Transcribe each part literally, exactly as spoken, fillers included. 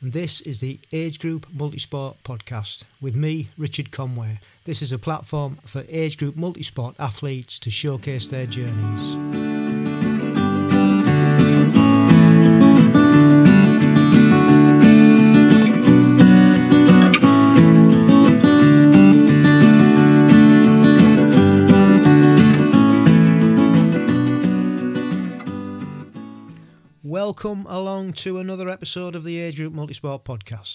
and this is the Age Group Multisport Podcast with me, Richard Conway. This is a platform for age group multisport athletes to showcase their journeys. Welcome along to another episode of the Age Group Multisport Podcast.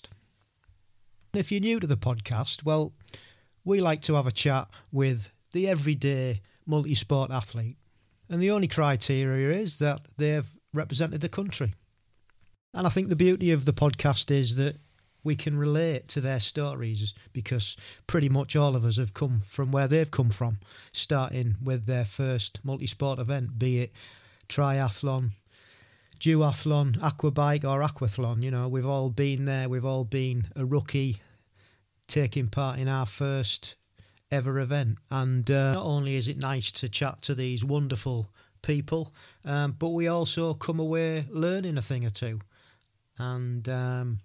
If you're new to the podcast, well, we like to have a chat with the everyday multisport athlete. And the only criteria is that they've represented the country. And I think the beauty of the podcast is that we can relate to their stories because pretty much all of us have come from where they've come from, starting with their first multisport event, be it triathlon, duathlon, aquabike or aquathlon. You know, we've all been there. We've all been a rookie taking part in our first ever event. And uh, not only is it nice to chat to these wonderful people, um, but we also come away learning a thing or two. And um,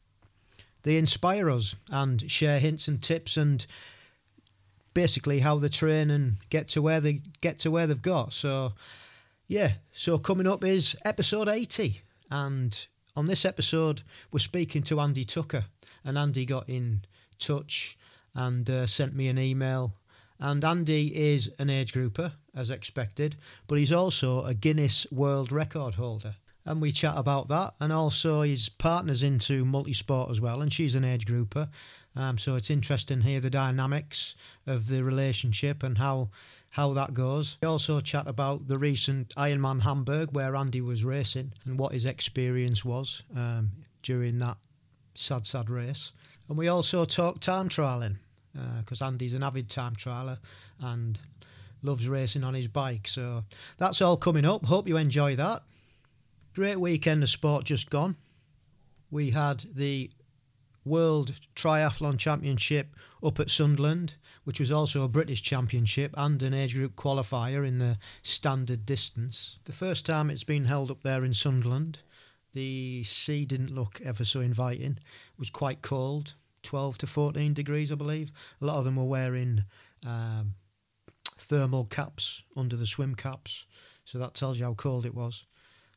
they inspire us and share hints and tips and basically how they train and get to where they get to where they've got. So yeah, so coming up is episode eighty, and on this episode we're speaking to Andy Tucker, and Andy got in touch and uh, sent me an email. And Andy is an age grouper, as expected, but he's also a Guinness World Record holder. And we chat about that, and also his partner's into multisport as well, and she's an age grouper. Um, so it's interesting to hear the dynamics of the relationship and how how that goes. We also chat about the recent Ironman Hamburg where Andy was racing and what his experience was um, during that sad, sad race. And we also talk time trialling because uh, Andy's an avid time trialer and loves racing on his bike. So that's all coming up. Hope you enjoy that. Great weekend of sport just gone. We had the World Triathlon Championship up at Sunderland, which was also a British Championship and an age group qualifier in the standard distance. The first time it's been held up there in Sunderland, the sea didn't look ever so inviting. It was quite cold, twelve to fourteen degrees, I believe. A lot of them were wearing um, thermal caps under the swim caps, so that tells you how cold it was.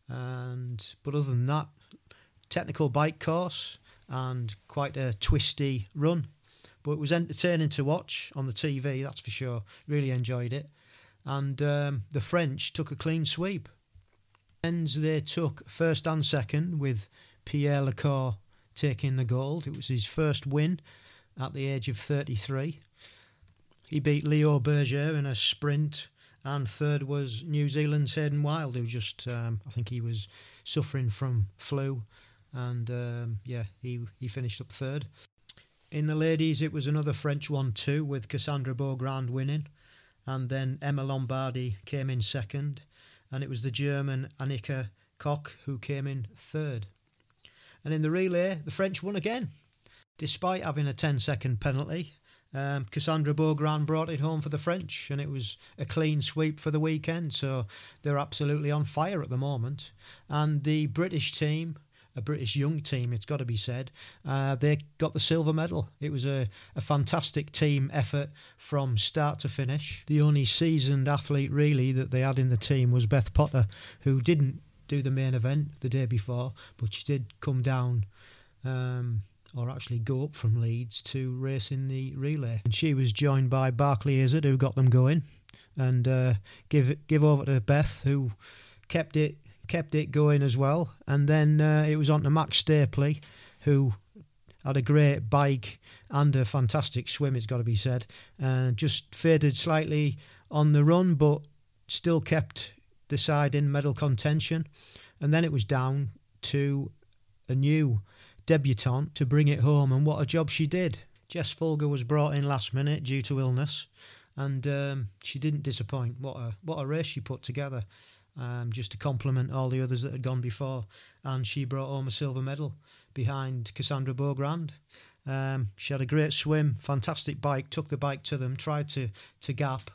And but other than that, technical bike course and quite a twisty run. But it was entertaining to watch on the T V, that's for sure. Really enjoyed it. And um, the French took a clean sweep. And they took first and second, with Pierre Lecour taking the gold. It was his first win at the age of thirty-three. He beat Leo Berger in a sprint. And third was New Zealand's Hayden Wilde, who just, um, I think he was suffering from flu. And um, yeah, he, he finished up third. In the ladies, it was another French one too, with Cassandra Beaugrand winning. And then Emma Lombardi came in second. And it was the German Annika Koch who came in third. And in the relay, the French won again. Despite having a ten-second penalty, um, Cassandra Beaugrand brought it home for the French, and it was a clean sweep for the weekend. So they're absolutely on fire at the moment. And the British team, a British young team, it's got to be said, uh, they got the silver medal. It was a, a fantastic team effort from start to finish. The only seasoned athlete really that they had in the team was Beth Potter, who didn't do the main event the day before, but she did come down um, or actually go up from Leeds to race in the relay. And she was joined by Barclay Izzard, who got them going, and uh, give it, give over to Beth, who kept it kept it going as well. And then uh, it was on to Max Stapley, who had a great bike and a fantastic swim, it's got to be said. Uh, just faded slightly on the run, but still kept deciding medal contention. And then it was down to a new debutante to bring it home, and what a job she did. Jess Fulger was brought in last minute due to illness, and um, she didn't disappoint. What a what a race she put together, um, just to complement all the others that had gone before. And she brought home a silver medal behind Cassandra Beaugrand. Um, she had a great swim, fantastic bike, took the bike to them, tried to, to gap,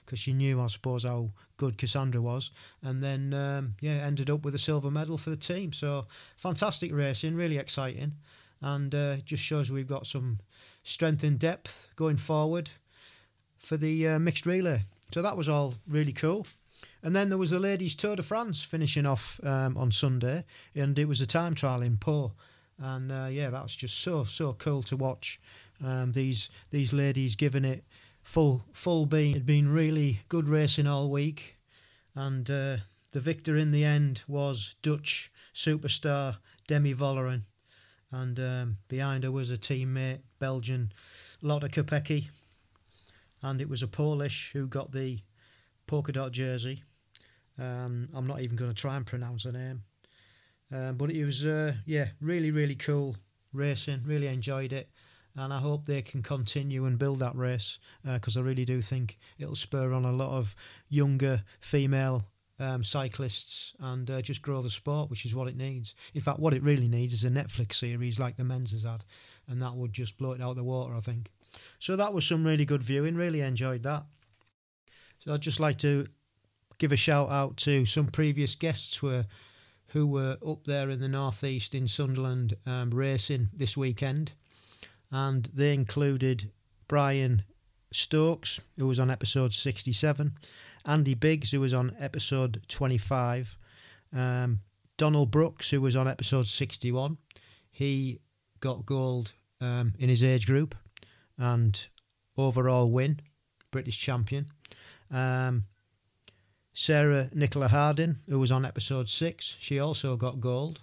because she knew, I suppose, how good Cassandra was. And then, um, yeah, ended up with a silver medal for the team. So fantastic racing, really exciting. And uh, just shows we've got some strength and depth going forward for the uh, mixed relay. So that was all really cool. And then there was the ladies' Tour de France finishing off um, on Sunday, and it was a time trial in Pau. And uh, yeah, that was just so, so cool to watch. Um, these these ladies giving it full full beam. It'd been really good racing all week, and uh, the victor in the end was Dutch superstar Demi Vollering, and um, behind her was a teammate, Belgian Lotte Kopecky, and it was a Polish who got the polka dot jersey. Um, I'm not even going to try and pronounce her name, um, but it was uh, yeah really really cool racing. Really enjoyed it. And I hope they can continue and build that race, because uh, I really do think it'll spur on a lot of younger female um, cyclists and uh, just grow the sport, which is what it needs. In fact, what it really needs is a Netflix series like the men's has had, and that would just blow it out of the water, I think. So that was some really good viewing, really enjoyed that. So I'd just like to give a shout out to some previous guests who were, who were up there in the northeast in Sunderland um, racing this weekend. And they included Brian Stokes, who was on episode sixty-seven, Andy Biggs, who was on episode twenty-five, um, Donald Brooks, who was on episode sixty-one. He got gold um, in his age group and overall win, British champion. Um, Sarah Nicola Harding, who was on episode six, she also got gold.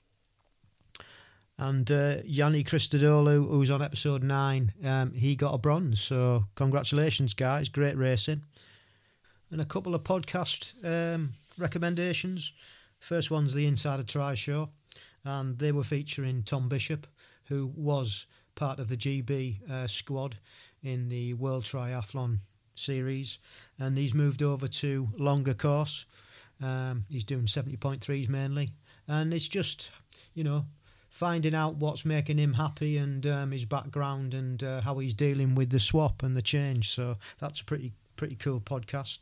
And uh, Yanni Christodoulou, who was on episode nine, um, he got a bronze. So congratulations, guys. Great racing. And a couple of podcast um, recommendations. First one's the Insider Tri Show. And they were featuring Tom Bishop, who was part of the G B uh, squad in the World Triathlon Series. And he's moved over to longer course. Um, he's doing seventy point threes mainly. And it's just, you know, finding out what's making him happy and um, his background and uh, how he's dealing with the swap and the change. So that's a pretty pretty cool podcast.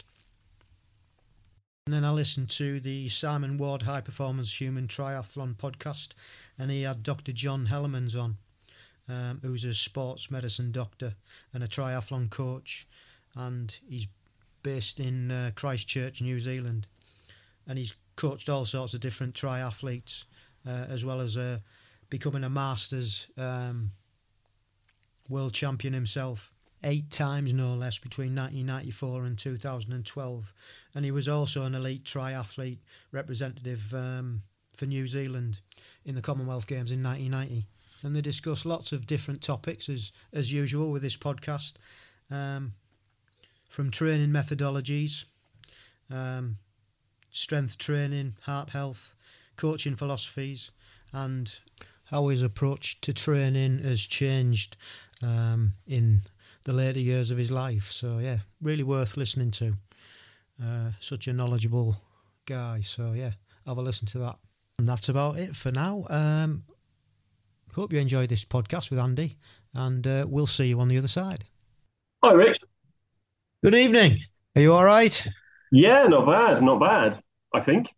And then I listened to the Simon Ward High Performance Human Triathlon podcast, and he had Doctor John Hellemans on, um, who's a sports medicine doctor and a triathlon coach, and he's based in uh, Christchurch, New Zealand, and he's coached all sorts of different triathletes, uh, as well as a becoming a Masters um, world champion himself, eight times no less, between nineteen ninety-four and two thousand twelve. And he was also an elite triathlete representative um, for New Zealand in the Commonwealth Games in nineteen ninety. And they discuss lots of different topics, as, as usual with this podcast, um, from training methodologies, um, strength training, heart health, coaching philosophies, and how his approach to training has changed um, in the later years of his life. So, yeah, really worth listening to. Uh, such a knowledgeable guy. So, yeah, have a listen to that. And that's about it for now. Um, hope you enjoyed this podcast with Andy, and uh, we'll see you on the other side. Hi, Rich. Good evening. Are you all right? Yeah, not bad, not bad. I think.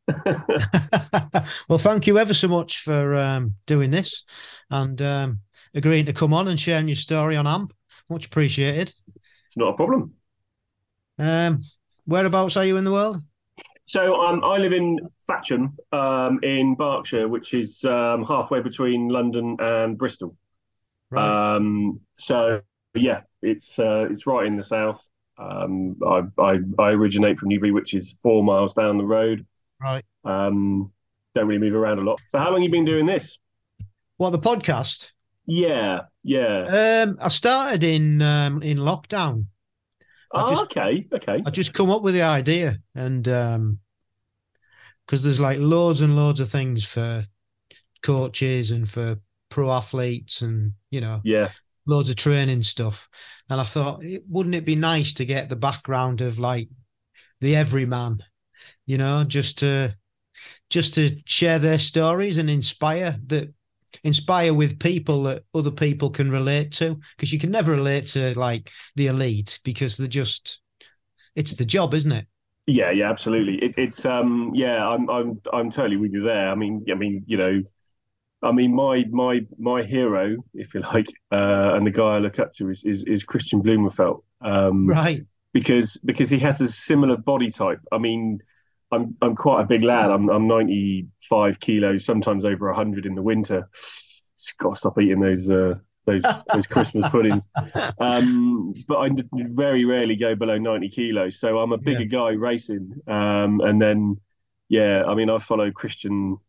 Well, thank you ever so much for um, doing this and um, agreeing to come on and sharing your story on A M P. Much appreciated. It's not a problem. Um, whereabouts are you in the world? So um, I live in Thatcham um, in Berkshire, which is um, halfway between London and Bristol. Right. Um, so yeah, it's uh, it's right in the south. Um, I, I I originate from Newbury, which is four miles down the road. Right. Um, don't really move around a lot. So how long have you been doing this? What, the podcast? Yeah, yeah. Um, I started in um, in lockdown. I Oh, just, okay, okay. I just come up with the idea, and um, because there's like loads and loads of things for coaches and for pro athletes, and you know, Yeah. loads of training stuff. And I thought, it, wouldn't it be nice to get the background of like the everyman, you know, just to just to share their stories and inspire that inspire with people that other people can relate to, because you can never relate to like the elite because they're just it's the job, isn't it? Yeah, yeah, absolutely. It, it's um, yeah, I'm I'm I'm totally with you there. I mean, I mean, you know, I mean, my my my hero, if you like, uh, and the guy I look up to is is, is Christian Blumenfeld, um, Right. because because he has a similar body type. I mean, I'm I'm quite a big lad. I'm I'm ninety-five kilos, sometimes over one hundred in the winter. Just got to stop eating those uh, those those Christmas puddings. Um, but I very rarely go below ninety kilos, so I'm a Yeah. bigger guy racing. Um, and then, yeah, I mean, I follow Christian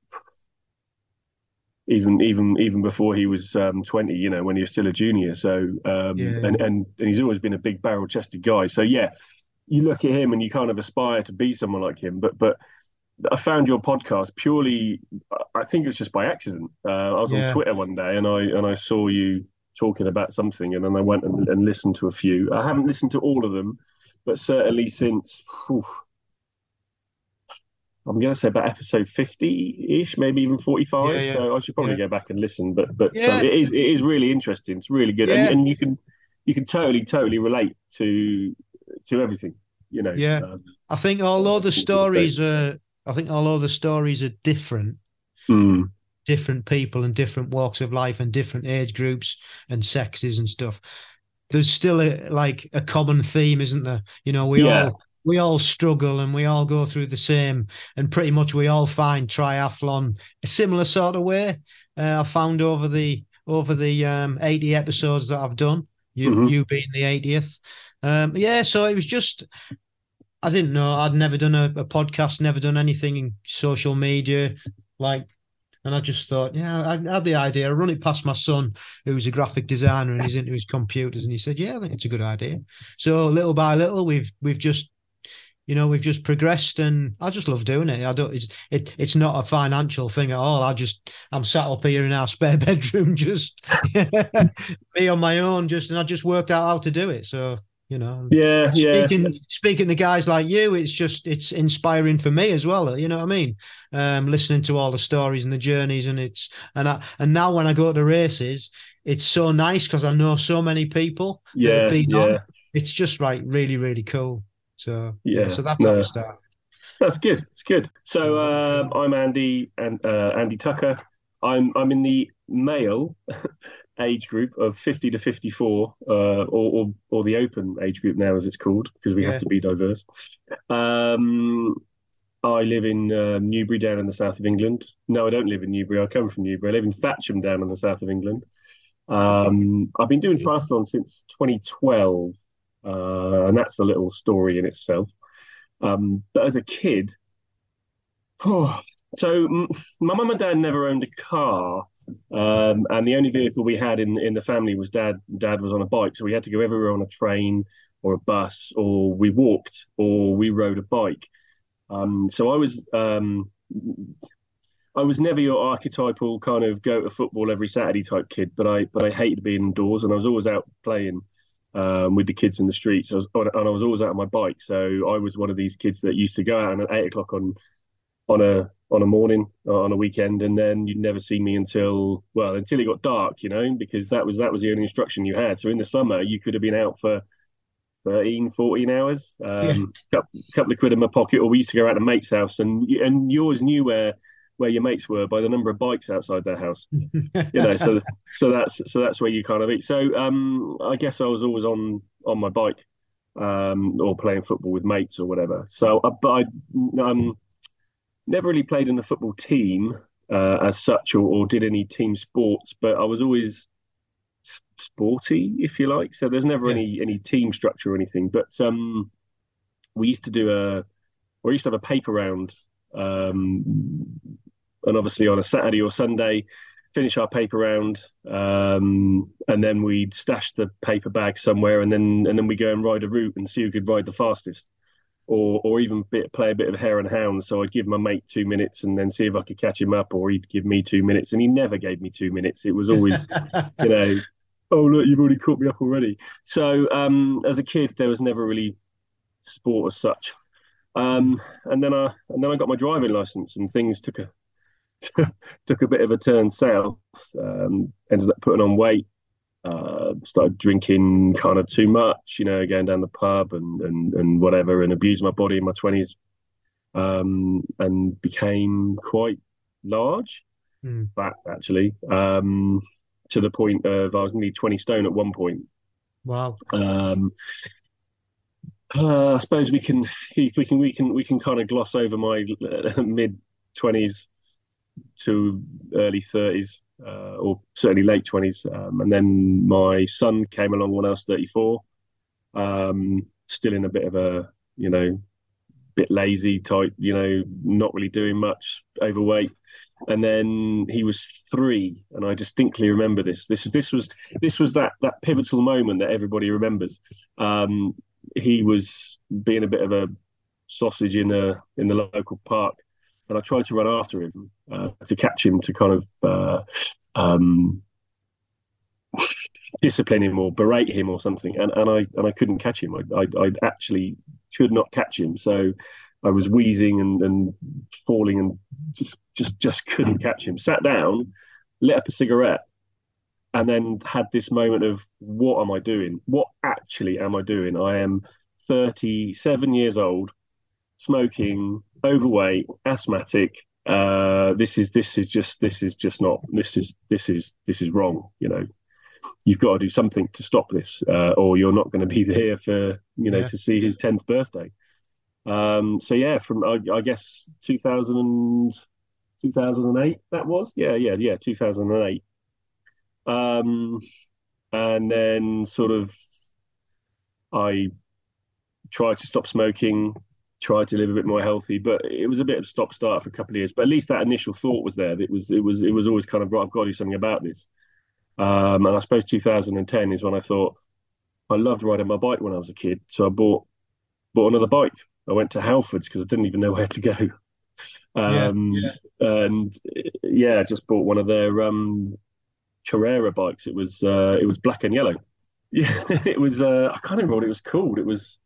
even even even before he was um, twenty, you know, when he was still a junior. So um, Yeah. and and and he's always been a big barrel chested guy. So yeah, you look at him and you kind of aspire to be someone like him. But but I found your podcast purely, I think it was just by accident. Uh, I was on Yeah. Twitter one day and I and I saw you talking about something, and then I went and, and listened to a few. I haven't listened to all of them, but certainly since. Whew, I'm going to say about episode fifty-ish, maybe even Yeah. forty-five. Yeah. So I should probably Yeah. go back and listen. But but um, Yeah. it is it is really interesting. It's really good, and Yeah. and you can you can totally totally relate to to everything. You know, Yeah. um, I think although uh, the from what people say. stories are, I think although the stories are different, Mm, different people and different walks of life and different age groups and sexes and stuff, there's still a like a common theme, isn't there? You know, we yeah, all we all struggle and we all go through the same, and pretty much we all find triathlon a similar sort of way. Uh, I found over the over the um, eighty episodes that I've done, you hmm you being the eightieth. Um, yeah, so it was just I didn't know. I'd never done a, a podcast, never done anything in social media, like, and I just thought, yeah, I had the idea. I run it past my son, who's a graphic designer and he's into his computers, and he said, yeah, I think it's a good idea. So little by little, we've we've just you know we've just progressed, and I just love doing it. I don't. It's it. It's not a financial thing at all. I just I'm sat up here in our spare bedroom, just me on my own, just and I just worked out how to do it. So you know, yeah, yeah, speaking speaking to guys like you, it's just it's inspiring for me as well. You know what I mean? Um, listening to all the stories and the journeys, and it's and I and now when I go to races, it's so nice because I know so many people that have yeah, been on. yeah, It's just like really really cool. So yeah, yeah. so that's how it No, started. that's good. It's good. So So, um, I'm Andy and uh, Andy Tucker. I'm I'm in the male age group of fifty to fifty-four, uh, or, or or the open age group now, as it's called, because we have yeah, to be diverse. Um, I live in uh, Newbury, down in the south of England. No, I don't live in Newbury. I come from Newbury. I live in Thatcham, down in the south of England. Um, I've been doing triathlon since twenty twelve, uh, and that's a little story in itself. Um, but as a kid, oh, so m- my mum and dad never owned a car, um, and the only vehicle we had in in the family was dad. Dad was on a bike, so we had to go everywhere on a train or a bus, or we walked, or we rode a bike. Um, so I was um, I was never your archetypal kind of go to football every Saturday type kid, but I but I hated being indoors, and I was always out playing um, with the kids in the streets. I was, and I was always out on my bike, so I was one of these kids that used to go out at eight o'clock on on a on a morning uh, on a weekend, and then you'd never see me until well until it got dark, you know, because that was that was the only instruction you had. So in the summer, you could have been out for thirteen, fourteen hours, yeah, um, couple, couple of quid in my pocket, or we used to go out to mates' house, and and you always knew where where your mates were by the number of bikes outside their house, you know. So so that's so that's where you kind of eat. So um, I guess I was always on on my bike, um, or playing football with mates or whatever. So, uh, but I um, never really played in the football team uh, as such, or, or did any team sports, but I was always sporty, if you like. So there's never yeah, any any team structure or anything. But um, we used to do a, or we used to have a paper round, um, and obviously on a Saturday or Sunday, finish our paper round, um, and then we'd stash the paper bag somewhere, and then and then we go and ride a route and see who could ride the fastest. Or, or even bit, play a bit of hare and hound. So I'd give my mate two minutes and then see if I could catch him up, or he'd give me two minutes. And he never gave me two minutes. It was always, you know, oh look, you've already caught me up already. So um, as a kid, there was never really sport as such. Um, and then I and then I got my driving license, and things took a took a bit of a turn south. Um, ended up putting on weight. Uh, uh, started drinking kind of too much, you know, going down the pub and and and whatever, and abused my body in my twenties, um, and became quite large, Mm. fat actually, um, to the point of I was nearly twenty stone at one point. Wow. Um, uh, I suppose we can we can we can we can kind of gloss over my uh, mid twenties to early thirties, uh, or certainly late twenties. Um, and then my son came along when I was thirty-four, um, still in a bit of a, you know, bit lazy type, you know, not really doing much, overweight. And then he was three, and I distinctly remember this. This this was this was that that pivotal moment that everybody remembers. Um, he was being a bit of a sausage in a in the local park, and I tried to run after him uh, to catch him to kind of uh, um, discipline him or berate him or something, and, and I and I couldn't catch him. I, I I actually could not catch him. So I was wheezing and, and falling and just just just couldn't catch him. Sat down, lit up a cigarette, and then had this moment of, what am I doing? What actually am I doing? I am thirty-seven years old, smoking, overweight, asthmatic. Uh, this is this is just this is just not this is this is this is wrong. You know, you've got to do something to stop this, uh, or you're not going to be there for, you know, yeah. to see his tenth birthday. Um, so yeah, from I, I guess two thousand, two thousand eight that was, yeah, yeah, yeah, two thousand eight. Um, and then sort of I tried to stop smoking, tried to live a bit more healthy, but it was a bit of stop start for a couple of years. But at least that initial thought was there. It was it was it was always kind of, right, I've got to do something about this. Um, and I suppose two thousand ten is when I thought, I loved riding my bike when I was a kid, so I bought bought another bike. I went to Halfords because I didn't even know where to go. Um, yeah, yeah. And yeah, just bought one of their um, Carrera bikes. It was uh, it was black and yellow. Yeah, it was. Uh, I can't remember what it was called. It was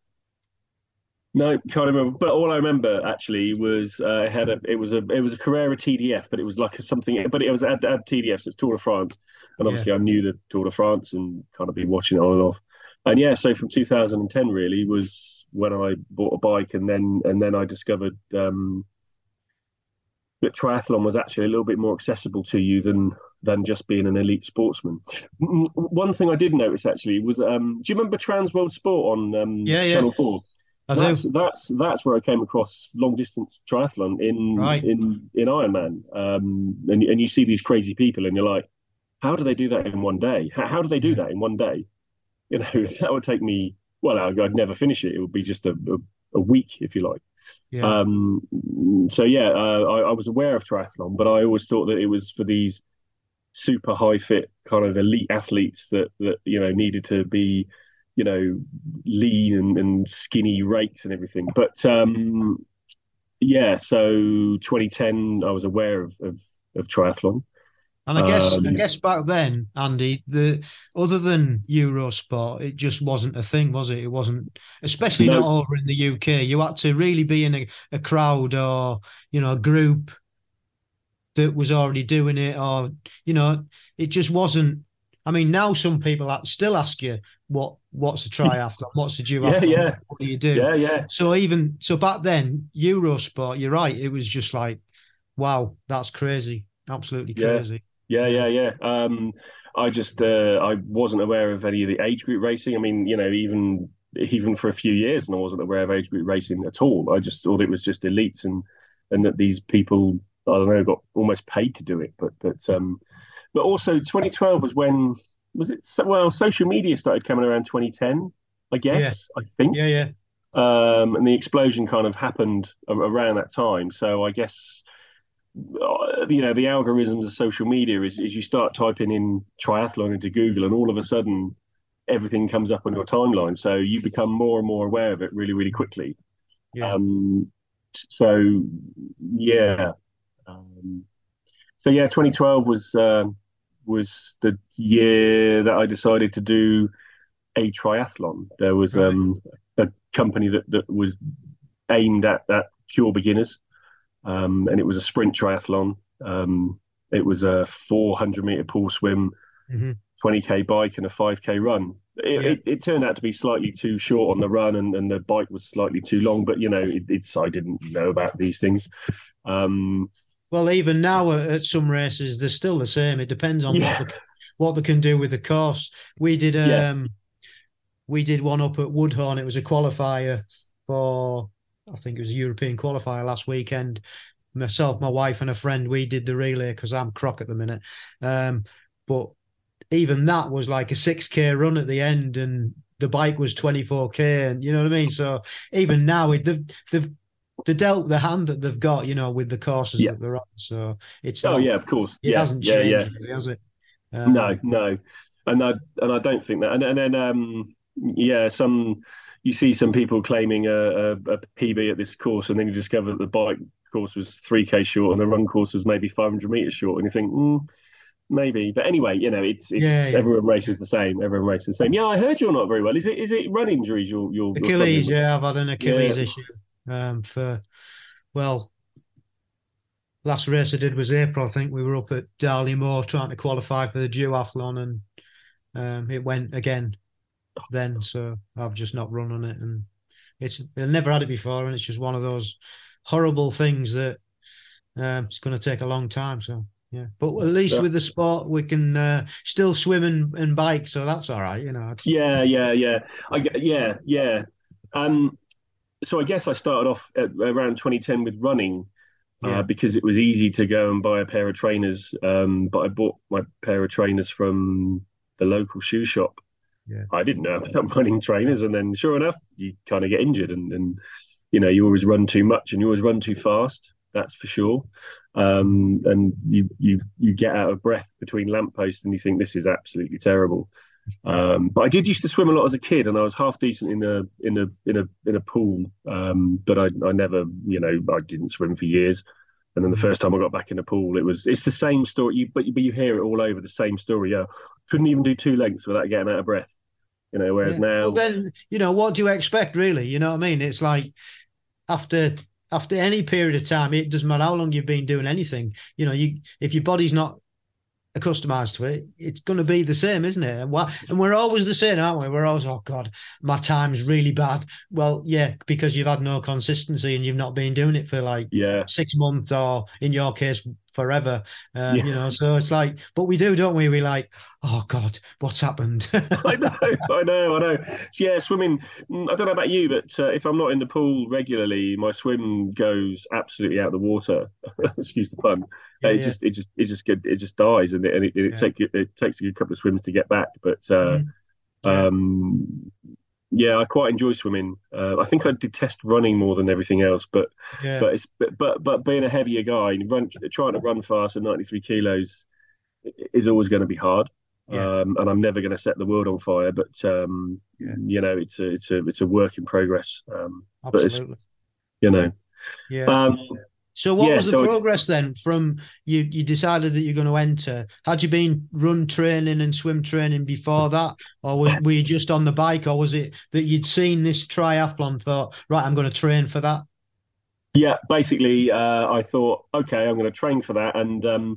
no, can't remember. But all I remember actually was uh, it had a. It was a. It was a Carrera T D F, but it was like a something. But it was at, at T D F, so it's Tour de France, and obviously yeah. I knew the Tour de France and kind of been watching it on and off. And yeah, so from two thousand ten really was when I bought a bike, and then and then I discovered um, that triathlon was actually a little bit more accessible to you than than just being an elite sportsman. One thing I did notice actually was, um, do you remember Trans World Sport on um, yeah, yeah. Channel Four? I that's, do. That's that's where I came across long distance triathlon in right. in in Ironman, um, and and you see these crazy people, and you're like, how do they do that in one day? How, how do they do yeah. that in one day? You know, that would take me, well, I'd never finish it. It would be just a, a, a week, if you like. Yeah. Um, so, yeah, uh, I, I was aware of triathlon, but I always thought that it was for these super high fit kind of elite athletes that, that you know, needed to be, you know, lean and, and skinny rakes and everything. But, um, yeah, so twenty ten, I was aware of, of, of triathlon. And I guess um, I guess back then, Andy, the other than Eurosport, it just wasn't a thing, was it? It wasn't, especially no. not over in the U K. You had to really be in a, a crowd or, you know, a group that was already doing it, or, you know, it just wasn't. I mean, now some people still ask you what what's a triathlon, what's a duathlon, yeah, yeah. what do you do? Yeah, yeah. So even so, back then, Eurosport, you're right. It was just like, wow, that's crazy, absolutely crazy. Yeah. Yeah, yeah, yeah. Um, I just uh, I wasn't aware of any of the age group racing. I mean, you know, even even for a few years, and I wasn't aware of age group racing at all. I just thought it was just elites, and and that these people, I don't know, got almost paid to do it. But but um, but also twenty twelve was when was it? Well, social media started coming around twenty ten, I guess. Yeah. I think. Yeah, yeah. Um, and the explosion kind of happened around that time. So I guess, you know, the algorithms of social media is, is you start typing in triathlon into Google, and all of a sudden everything comes up on your timeline. So you become more and more aware of it really, really quickly. Yeah. Um, so, yeah. Um, so, yeah, twenty twelve was uh, was the year that I decided to do a triathlon. There was right. um, a company that, that was aimed at, at pure beginners. Um, and it was a sprint triathlon. Um, it was a four hundred meter pool swim, mm-hmm. twenty K bike and a five K run. It, Yeah. it, it turned out to be slightly too short on the run, and, and the bike was slightly too long. But you know, it, it's I didn't know about these things. Um, Well, even now at some races, they're still the same. It depends on yeah, what the, what they can do with the course. We did yeah, um we did one up at Woodhorn. It was a qualifier for, I think it was a European qualifier last weekend. Myself, my wife, and a friend, we did the relay because I'm croc at the minute. Um, but even that was like a six K run at the end, and the bike was twenty-four K, and you know what I mean. So even now, they've they've they dealt the hand that they've got, you know, with the courses yeah. that they're on. So it's Oh not, yeah, of course. it Yeah, hasn't yeah, yeah. changed, really, has it? No, Um, no, and I and I don't think that. And, and then um, yeah, some you see some people claiming a, a, a P B at this course, and then you discover that the bike course was three K short and the run course was maybe five hundred meters short, and you think, mm, maybe. But anyway, you know, it's yeah, it's yeah. everyone races the same. Everyone races the same. Yeah, I heard you're not very well. Is it is it run injuries you're you're, you're struggling Achilles, with? yeah, I've had an Yeah, Achilles issue um, for, well, last race I did was April. I think we were up at Darley Moor trying to qualify for the duathlon, and um, it went again then. So I've just not run on it, and it's I've never had it before, and it's just one of those horrible things that um, it's going to take a long time. So yeah, but at least yeah, with the sport we can uh, still swim and, and bike, so that's all right. You know, it's yeah, yeah, yeah. I get, yeah, yeah. Um, so I guess I started off at around twenty ten with running, uh, yeah, because it was easy to go and buy a pair of trainers. Um, but I bought my pair of trainers from the local shoe shop. yeah, I didn't know about running yeah, trainers, and then sure enough, you kind of get injured, and, and you know you always run too much, and you always run too fast. That's for sure. Um, and you you you get out of breath between lampposts, and you think this is absolutely terrible. Um, but I did used to swim a lot as a kid, and I was half decent in a in a in a in a pool. Um, but I I never, you know, I didn't swim for years. And then the first time I got back in the pool, it was it's the same story. You, but you, but you hear it all over the same story. Yeah, couldn't even do two lengths without getting out of breath. You know, whereas yeah. Well, now, then you know what do you expect, really? You know what I mean? It's like after after any period of time, it doesn't matter how long you've been doing anything. You know, you if your body's not accustomed to it, it's going to be the same, isn't it? And, what, and we're always the same, aren't we? We're always, oh God, my time's really bad. Well, yeah, because you've had no consistency and you've not been doing it for like yeah, six months or in your case, forever. Um, you yeah, know, so it's like, but we do, don't we? We like, oh God, what's happened? I know, I know, I know. So yeah, swimming. mm, I don't know about you, but uh, if I'm not in the pool regularly, my swim goes absolutely out of the water. Excuse the pun. Uh, yeah, It yeah, just, it just, it just, get, it just dies, and it, and it, it, yeah. take, it takes a couple of swims to get back. But uh, Mhm. Yeah, um, yeah, I quite enjoy swimming. Uh, I think I detest running more than everything else, but yeah, but it's but but, but being a heavier guy, run, trying to run fast at ninety-three kilos is always going to be hard. yeah, Um, and I'm never going to set the world on fire, but um, yeah, you know, it's a it's a it's a work in progress. Um, but it's absolutely. you know, Yeah. um, So what yeah. was the So progress then from you you decided that you're going to enter? Had you been run training and swim training before that? Or was, were you just on the bike, or was it that you'd seen this triathlon, thought, right, I'm going to train for that? yeah, basically, uh, I thought, okay, I'm going to train for that, and um,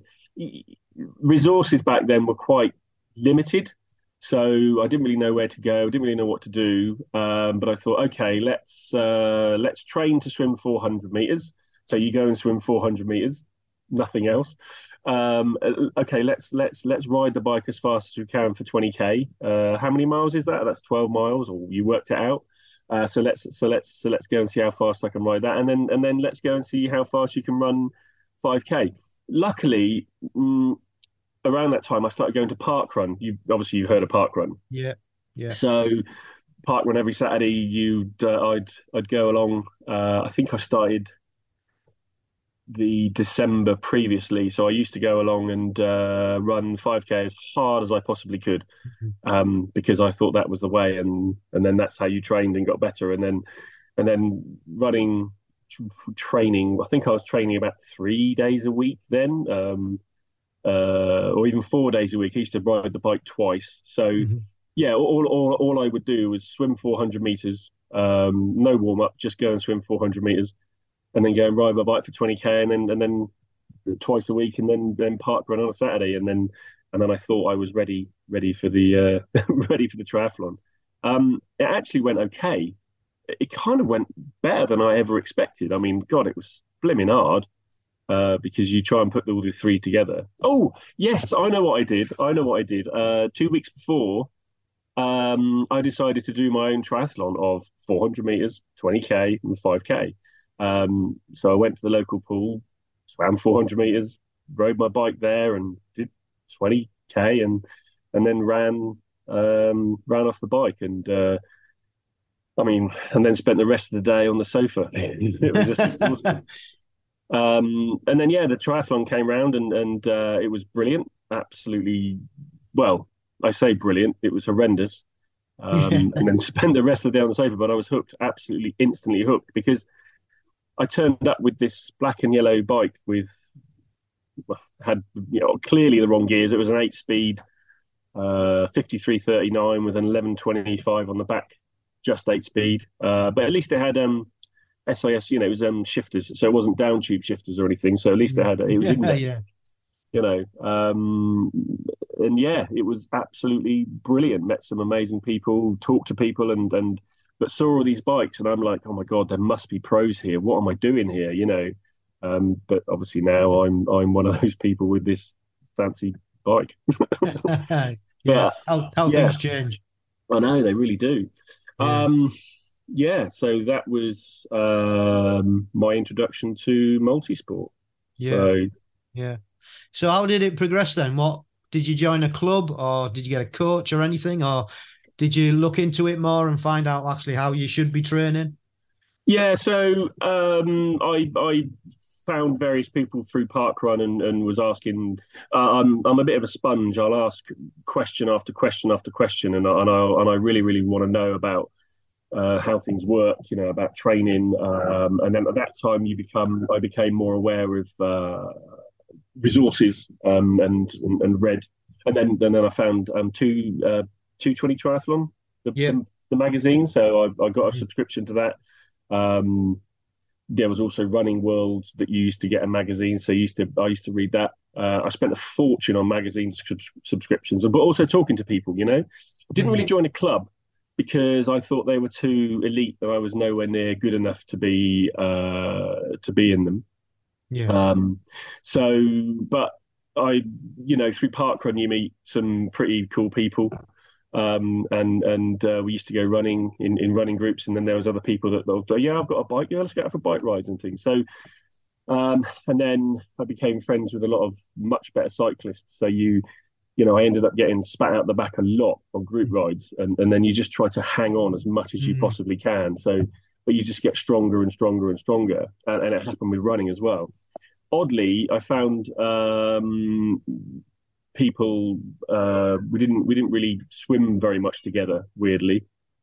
resources back then were quite limited. So I didn't really know where to go. I didn't really know what to do. Um, but I thought, okay, let's uh, let's train to swim four hundred meters. So you go and swim four hundred meters, nothing else. Um, uh, okay, let's let's let's ride the bike as fast as we can for twenty k. Uh, how many miles is that? That's twelve miles, or you worked it out. Uh, so let's so let's so let's go and see how fast I can ride that, and then and then let's go and see how fast you can run five k. Luckily, mm, around that time, I started going to park run. You obviously you heard of park run. Yeah, yeah. So park run every Saturday. You uh, I'd I'd go along. Uh, I think I started the December previously, so I used to go along and uh, run five k as hard as I possibly could, Mhm. um, because I thought that was the way, and and then that's how you trained and got better, and then and then running training. I think I was training about three days a week then. Um, uh, or even four days a week. I used to ride the bike twice. So Mhm. yeah, all all all I would do was swim four hundred meters, um, no warm up, just go and swim four hundred meters, and then go and ride my bike for twenty k, and then and then twice a week, and then then park run on a Saturday, and then and then I thought I was ready ready for the uh, ready for the triathlon. Um, it actually went okay. It kind of went better than I ever expected. I mean, God, it was blimmin' hard uh, because you try and put all the three together. Oh, yes, I know what I did. I know what I did. Uh, two weeks before, um, I decided to do my own triathlon of four hundred meters, twenty K, and five K. Um, so I went to the local pool, swam four hundred meters, rode my bike there, and did twenty K, and and then ran um, ran off the bike, and uh, I mean, and then spent the rest of the day on the sofa. It was just exhausting. Um, and then yeah, the triathlon came round, and and uh, it was brilliant. Absolutely, well, I say brilliant. It was horrendous. Um, and then spent the rest of the day on the sofa, but I was hooked, absolutely instantly hooked, because I turned up with this black and yellow bike with well, had you know clearly the wrong gears. It was an eight speed, uh, fifty-three thirty-nine with an eleven twenty-five on the back, just eight speed. Uh, but at least it had um, S I S, you know, it was um, shifters, so it wasn't down tube shifters or anything. So at least it had it was yeah, indexed, yeah. you know. Um, and yeah, it was absolutely brilliant. Met some amazing people, talked to people, and and but saw all these bikes, and I'm like, oh my god, there must be pros here. What am I doing here? You know. Um, but obviously now I'm I'm one of those people with this fancy bike. yeah, But how how yeah, things change. I know they really do. Yeah, Um, yeah, so that was um, my introduction to multisport. yeah, So yeah. So how did it progress then? What did you join a club, or did you get a coach or anything, or did you look into it more and find out actually how you should be training? yeah, so um, I I found various people through Parkrun, and, and was asking. Uh, I'm I'm a bit of a sponge. I'll ask question after question after question, and I, and I and I really really want to know about uh, how things work. You know, about training, um, and then at that time you become I became more aware of uh, resources, um, and, and and read, and then and then I found um, two uh, two twenty triathlon, the, Yeah. the, the magazine. So I, I got a Mhm. subscription to that. Um, there was also Running World that you used to get a magazine, so I used to I used to read that. Uh, I spent a fortune on magazine sub- subscriptions, but also talking to people. You know, didn't really Mhm. join a club because I thought they were too elite, that I was nowhere near good enough to be uh, to be in them. Yeah. Um, so, but I, you know, through Parkrun you meet some pretty cool people. Um, and and uh, we used to go running in, in running groups, and then there was other people that they'll go, yeah, I've got a bike, yeah, let's get out for bike rides and things. So, um, and then I became friends with a lot of much better cyclists. So you, you know, I ended up getting spat out the back a lot on group rides, and, and then you just try to hang on as much as you Mhm. possibly can. So, but you just get stronger and stronger and stronger, and, and it happened with running as well. Oddly, I found um, people uh, we didn't we didn't really swim very much together. Weirdly,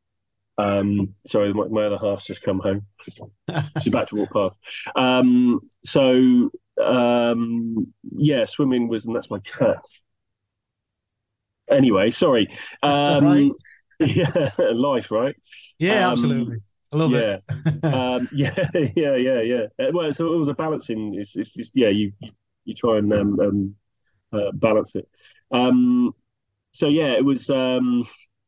um, sorry, my, my other half's just come home. She's about to walk past. Um, so um, yeah, swimming was, and that's my cat. Anyway, sorry. That's all right. Um, yeah, life, right? Yeah, Um, absolutely. I love it. yeah, um, yeah, yeah, yeah, yeah. Uh, Well, so it was a balancing. It's, it's just yeah, you you try and um, um, uh, balance it. Um, so yeah, it was. Um,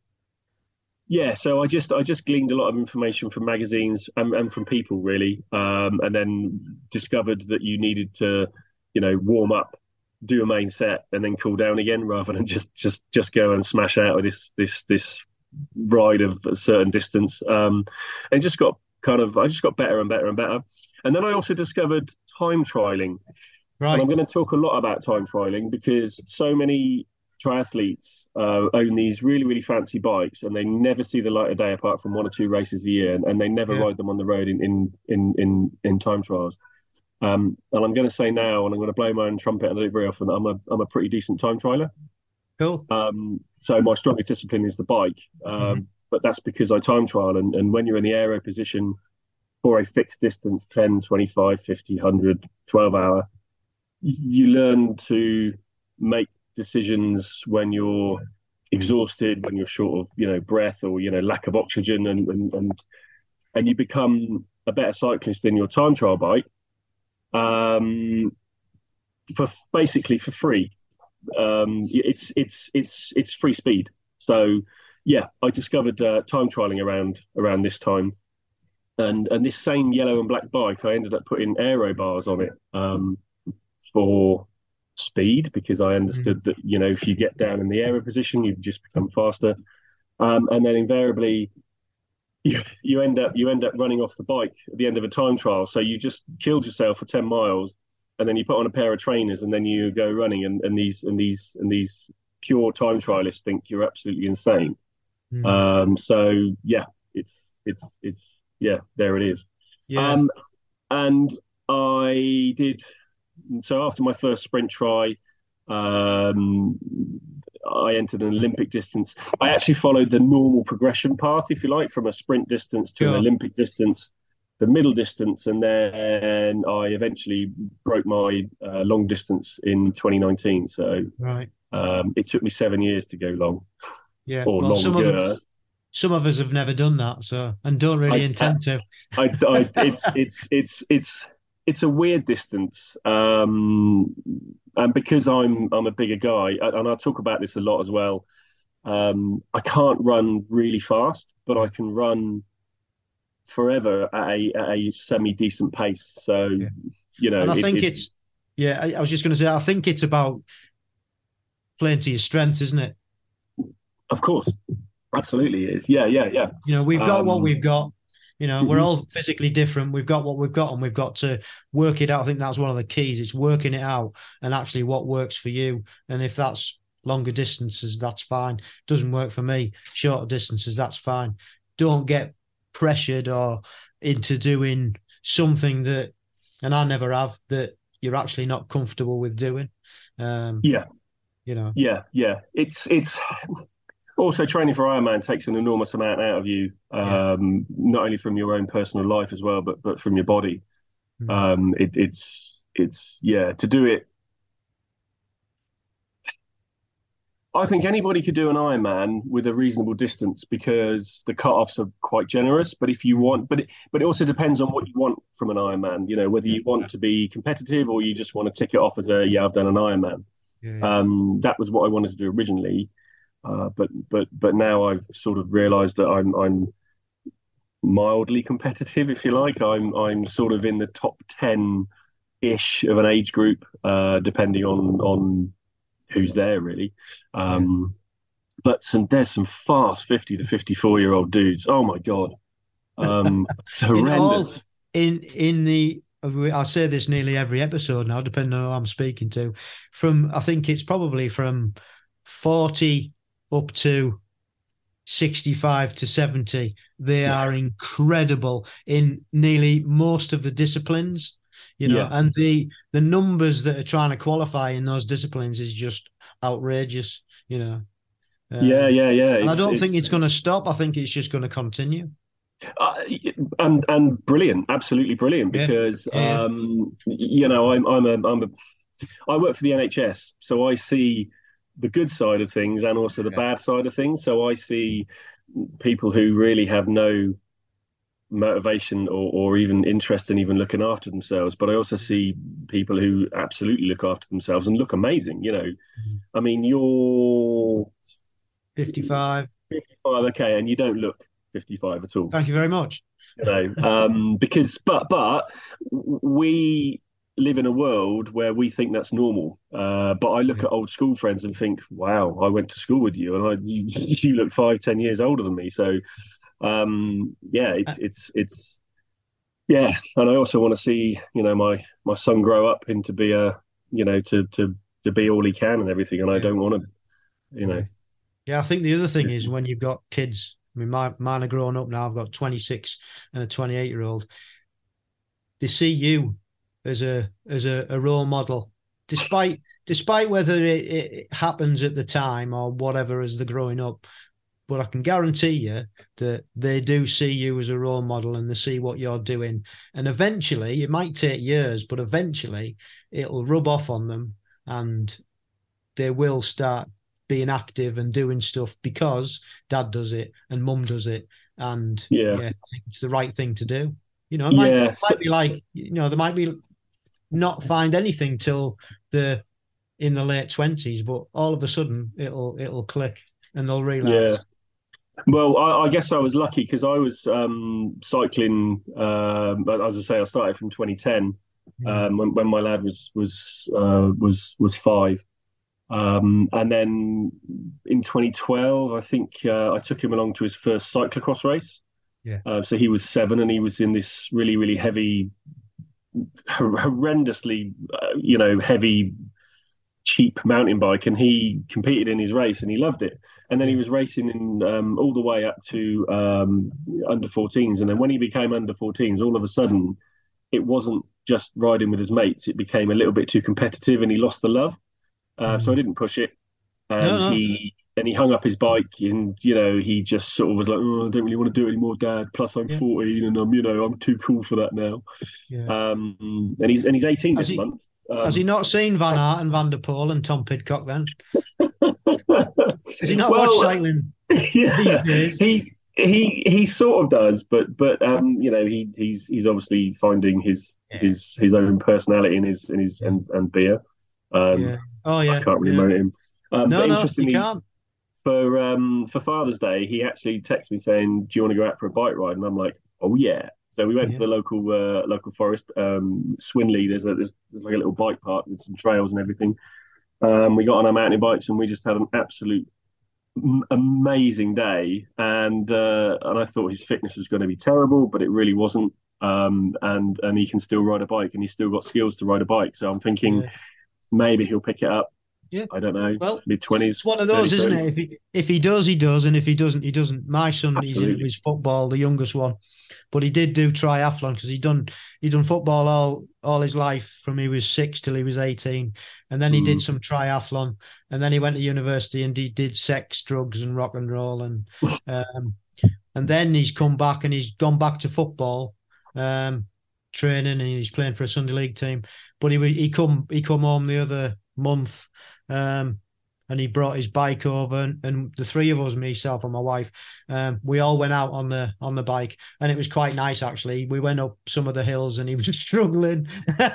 yeah, so I just I just gleaned a lot of information from magazines, and, and from people really, um, and then discovered that you needed to, you know, warm up, do a main set, and then cool down again, rather than just just just go and smash out of this this this ride of a certain distance. Um, and just got kind of I just got better and better and better, and then I also discovered time trialing, and I'm Right. going to talk a lot about time trialing because so many triathletes uh, own these really, really fancy bikes, and they never see the light of day apart from one or two races a year, and, and they never Yeah. ride them on the road in in in in, in time trials. Um, and I'm going to say now, and I'm going to blow my own trumpet, and I do it very often, I'm a I'm a pretty decent time trialer. Cool. Um, so my strongest discipline is the bike, Mhm. um, but that's because I time trial, and, and when you're in the aero position for a fixed distance, ten, twenty-five, fifty, one hundred, twelve hour, you learn to make decisions when you're exhausted, when you're short of, you know, breath, or, you know, lack of oxygen, and and and, and you become a better cyclist in your time trial bike, um, for basically for free, um, it's it's it's it's free speed. So yeah, I discovered uh, time trialing around around this time, and and this same yellow and black bike, I ended up putting aero bars on it um, for speed, because I understood that, you know, if you get down in the aero position, you just become faster, um, and then invariably you, you end up you end up running off the bike at the end of a time trial. So you just killed yourself for ten miles, and then you put on a pair of trainers, and then you go running, and, and these and these and these pure time trialists think you're absolutely insane. Mm. Um, so yeah, it's it's it's yeah, there it is. Yeah. Um, and I did so after my first sprint try. Um, I entered an Olympic distance. I actually followed the normal progression path, if you like, from a sprint distance to sure. an Olympic distance, the middle distance, and then I eventually broke my uh, long distance in twenty nineteen. So right. um, it took me seven years to go long. Yeah, or well, longer. Some of, them, some of us have never done that, so and don't really I, intend to. I, I, it's it's it's it's it's a weird distance, um, and because I'm I'm a bigger guy, and I talk about this a lot as well. Um, I can't run really fast, but I can run forever at a, at a semi decent pace. So yeah. you know, and I it, think it's, it's yeah. I, I was just going to say, I think it's about playing to your strengths, isn't it? Of course, absolutely is. Yeah, yeah, yeah. You know, we've got um, what we've got. You know, we're all physically different. We've got what we've got, and we've got to work it out. I think that's one of the keys. It's working it out and actually what works for you. And if that's longer distances, that's fine. Doesn't work for me. Shorter distances, that's fine. Don't get pressured or into doing something that, and I never have, that you're actually not comfortable with doing. Um, yeah. You know. Yeah, yeah. It's it's. Also, training for Ironman takes an enormous amount out of you, um, yeah. not only from your own personal life as well, but but from your body. Mm. Um, it, it's it's yeah, to do it. I think anybody could do an Ironman with a reasonable distance, because the cut-offs are quite generous. But if you want, but it, but it also depends on what you want from an Ironman. You know, whether you want to be competitive or you just want to tick it off as a yeah, I've done an Ironman. Yeah, yeah. Um, that was what I wanted to do originally. Uh, but but but now I've sort of realised that I'm I'm mildly competitive, if you like. I'm I'm sort of in the top ten ish of an age group, uh, depending on on who's there really. Um, yeah. But some there's some fast fifty to fifty-four year old dudes. Oh my god, um, it's horrendous. In, all, in in the I say this nearly every episode now, depending on who I'm speaking to. From I think it's probably from forty up to sixty-five to seventy. They yeah. are incredible in nearly most of the disciplines, you know, yeah. and the the numbers that are trying to qualify in those disciplines is just outrageous, you know. Um, yeah, yeah, yeah. And it's, I don't it's, think it's going to stop. I think it's just going to continue. Uh, and and brilliant, absolutely brilliant, because yeah. Yeah. um, you know, I'm I'm a I'm a I work for the N H S, so I see the good side of things and also the bad side of things. So I see people who really have no motivation or, or even interest in even looking after themselves. But I also see people who absolutely look after themselves and look amazing. You know, mm-hmm. I mean, you're fifty-five. fifty-five, okay, and you don't look fifty-five at all. Thank you very much. You know, um, because but but we live in a world where we think that's normal. Uh, but I look yeah. at old school friends and think, wow, I went to school with you, and I you, you look five, ten years older than me. So, um, yeah, it's it's it's yeah. And I also want to see, you know, my my son grow up into be a, you know, to to to be all he can and everything. And I don't want to, you know. Yeah, I think the other thing is when you've got kids. I mean, my mine are growing up now. I've got twenty-six and a twenty-eight year old. They see you as a as a, a role model, despite despite whether it, it happens at the time or whatever as they're growing up. But I can guarantee you that they do see you as a role model and they see what you're doing. And eventually, it might take years, but eventually it'll rub off on them and they will start being active and doing stuff because dad does it and mum does it. And yeah, yeah I think it's the right thing to do. You know, it might, yeah, it might be like, you know, there might be not find anything till the in the late twenties, but all of a sudden it'll it'll click and they'll Yeah. realise. Well, I, I guess I was lucky because I was um, cycling. Um, as I say, I started from twenty ten Mm. um, when, when my lad was was uh, was was five, um, and then in twenty twelve, I think uh, I took him along to his first cyclocross race. Yeah. Uh, so he was seven, and he was in this really really heavy, horrendously, uh, you know, heavy cheap mountain bike, and he competed in his race and he loved it. And then Yeah. he was racing in um, all the way up to um, under fourteens. And then when he became under fourteens, all of a sudden, it wasn't just riding with his mates. It became a little bit too competitive, and he lost the love. Uh, so I Mm. didn't push it, No, and no. he and he hung up his bike, and you know he just sort of was like, oh, I don't really want to do it anymore, Dad. Plus, I'm Yeah. fourteen, and I'm you know I'm too cool for that now. Yeah. Um, and he's and he's eighteen Has this he month. Um, has he not seen Van Aert and Van der Poel and Tom Pidcock then? Has he not well, watched cycling yeah, these days? he he he sort of does, but but um, you know, he he's he's obviously finding his Yeah. his his own personality in his in his Yeah. and and beer. Um, Yeah. Oh I yeah. can't really Yeah. moan at him. Um, No, but no, you interestingly, can't. for um for Father's Day, he actually texted me saying, "Do you want to go out for a bike ride?" And I'm like, "Oh yeah." So we went Yeah. to the local uh, local forest, um, Swinley. There's a, there's there's like a little bike park with some trails and everything. Um, we got on our mountain bikes and we just had an absolute amazing day, and uh, and I thought his fitness was going to be terrible, but it really wasn't. Um, and and he can still ride a bike, and he's still got skills to ride a bike. So I'm thinking Yeah. maybe he'll pick it up. Yeah. I don't know, Well, mid it's twenties, one of early those, isn't thirties. it? If he if he does, he does, and if he doesn't, he doesn't. My son, he's into Absolutely. his football, the youngest one, but he did do triathlon because he done he done football all all his life from he was six till he was eighteen, and then he did Mm. some triathlon, and then he went to university and he did sex, drugs, and rock and roll, and um, and then he's come back and he's gone back to football, um, training, and he's playing for a Sunday league team. But he he come he come home the other month. Um, and he brought his bike over, and, and the three of us, myself and my wife, um, we all went out on the on the bike, and it was quite nice actually. We went up some of the hills, and he was struggling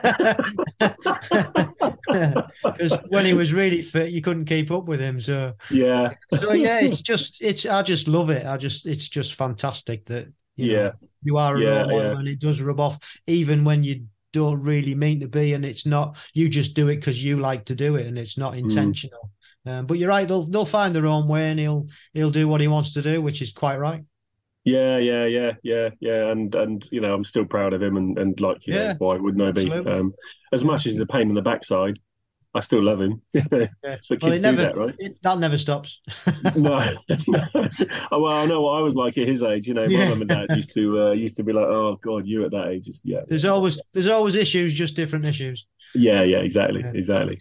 because when he was really fit, you couldn't keep up with him. So Yeah, so yeah, it's just it's I just love it. I just it's just fantastic that you yeah, know you are a yeah, role model, yeah. and it does rub off even when you don't really mean to be, and it's not you just do it because you like to do it, and it's not Mm. intentional. Um, but you're right; they'll they'll find their own way, and he'll he'll do what he wants to do, which is quite right. Yeah, yeah, yeah, yeah, yeah, and and you know, I'm still proud of him, and and like you know, Yeah, why wouldn't I be? absolutely. Um, as Yeah, much as he's a pain in the backside, I still love him. But yeah. Well, kids it do never that, right? it, that never stops. No, no. Oh, well, I know what I was like at his age. You know, my Yeah, mum and dad used to uh, used to be like, "Oh God, you at that age?" Just yeah, there's yeah, always there's always issues, just different issues. yeah, yeah, exactly, Yeah. exactly.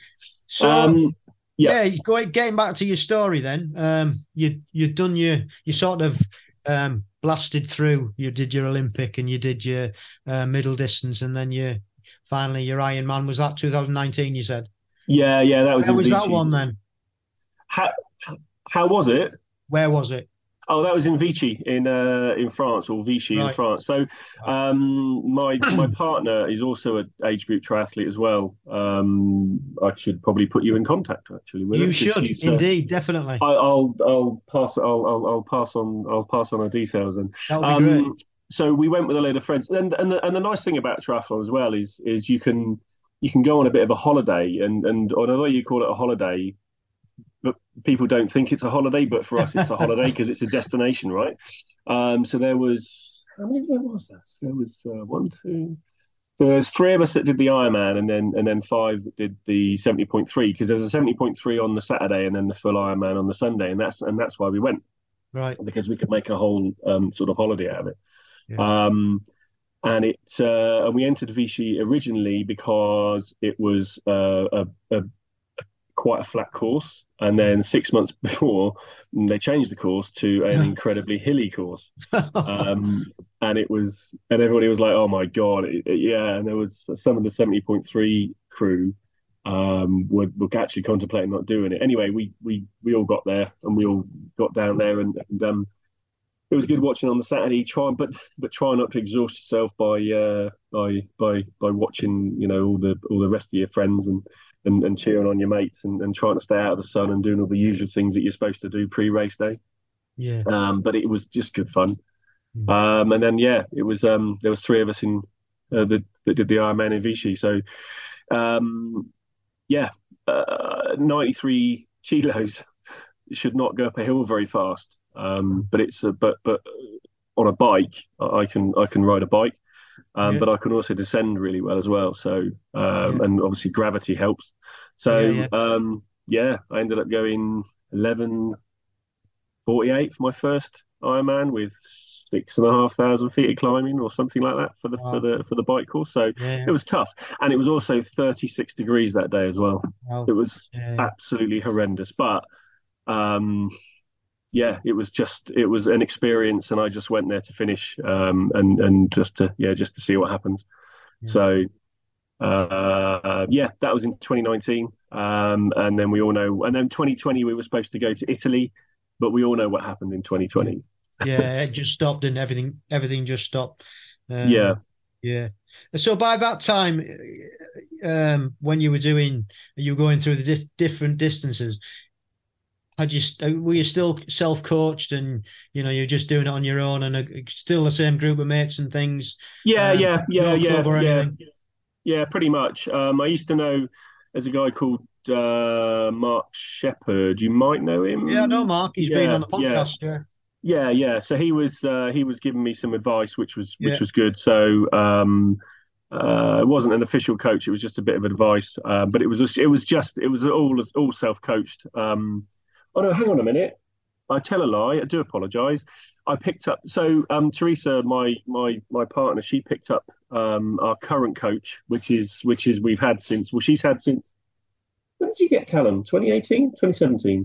So Um, yeah, yeah, going getting back to your story then. Um, you you've done your you sort of um blasted through. You did your Olympic and you did your uh, middle distance, and then you finally your Ironman. Was that two thousand nineteen? You said. yeah, yeah. That was Where in was that Vichy. one then? How how was it? Where was it? Oh, that was in Vichy in uh, in France, or Vichy in Right. France. So um, my my partner is also an age group triathlete as well. Um, I should probably put you in contact actually with her You because should she's. Uh, indeed, definitely. I, I'll I'll pass I'll, I'll I'll pass on I'll pass on her details then. That would be great. Um, so we went with a load of friends, and and the, and the nice thing about triathlon as well is is you can you can go on a bit of a holiday, and and although you call it a holiday, but people don't think it's a holiday, but for us it's a holiday because it's a destination, right? Um, so there was how many there was there? There was uh, one, two. So there's three of us that did the Ironman, and then and then five that did the seventy point three because there was a seventy point three on the Saturday and then the full Ironman on the Sunday, and that's and that's why we went Right. because we could make a whole um, sort of holiday out of it. Yeah. Um, and it uh, and we entered Vichy originally because it was uh, a, a quite a flat course, and then six months before they changed the course to an incredibly hilly course, um, and it was and everybody was like, "Oh my god, it, it, yeah!" And there was some of the seventy point three crew um, were, were actually contemplating not doing it. Anyway, we we we all got there and we all got down there, and, and um, it was good watching on the Saturday. Try, but but try not to exhaust yourself by uh, by by by watching, you know, all the all the rest of your friends and and, and cheering on your mates and, and trying to stay out of the sun and doing all the usual things that you're supposed to do pre-race day. Yeah. Um, but it was just good fun. Mm. Um, and then yeah, it was um, there was three of us in uh, that that did the Ironman in Vichy. So um, yeah, uh, ninety-three kilos should not go up a hill very fast. Um, but it's a, but but on a bike, I can I can ride a bike. Um, Yeah. but I can also descend really well as well. So, um, Yeah. and obviously gravity helps. So, Yeah, yeah. Um, yeah, I ended up going eleven forty-eight for my first Ironman with six and a half thousand feet of climbing or something like that for the Wow. for the for the bike course. So Yeah. it was tough, and it was also thirty-six degrees that day as well. Wow. It was Yeah. absolutely horrendous, but um, yeah, it was just it was an experience, and I just went there to finish, um, and and just to yeah, just to see what happens. Yeah. So uh, yeah, that was in twenty nineteen, um, and then we all know, and then twenty twenty we were supposed to go to Italy, but we all know what happened in twenty twenty. Yeah, it just stopped and everything everything just stopped. Um, Yeah. Yeah. So by that time, um, when you were doing, you were going through the dif- different distances, had you st- were you still self-coached and you know you're just doing it on your own and uh, still the same group of mates and things? Yeah, Um, yeah, yeah, no yeah, club or yeah, anything? yeah, pretty much. Um, I used to know there's a guy called uh, Mark Shepherd. You might know Yeah, no, him. Mark. He's been on Yeah, the yeah, podcast. Yeah, yeah, yeah. So he was uh, he was giving me some advice, which was which yeah, was good. So um, uh, it wasn't an official coach; it was just a bit of advice. Um, but it was just, it was just it was all all self coached. Um, oh no, hang on a minute. I tell a lie. I do apologise. I picked up so um, Teresa, my my my partner, she picked up um, our current coach, which is which is we've had since. Well, she's had since. When did you get Callum? twenty eighteen, twenty seventeen.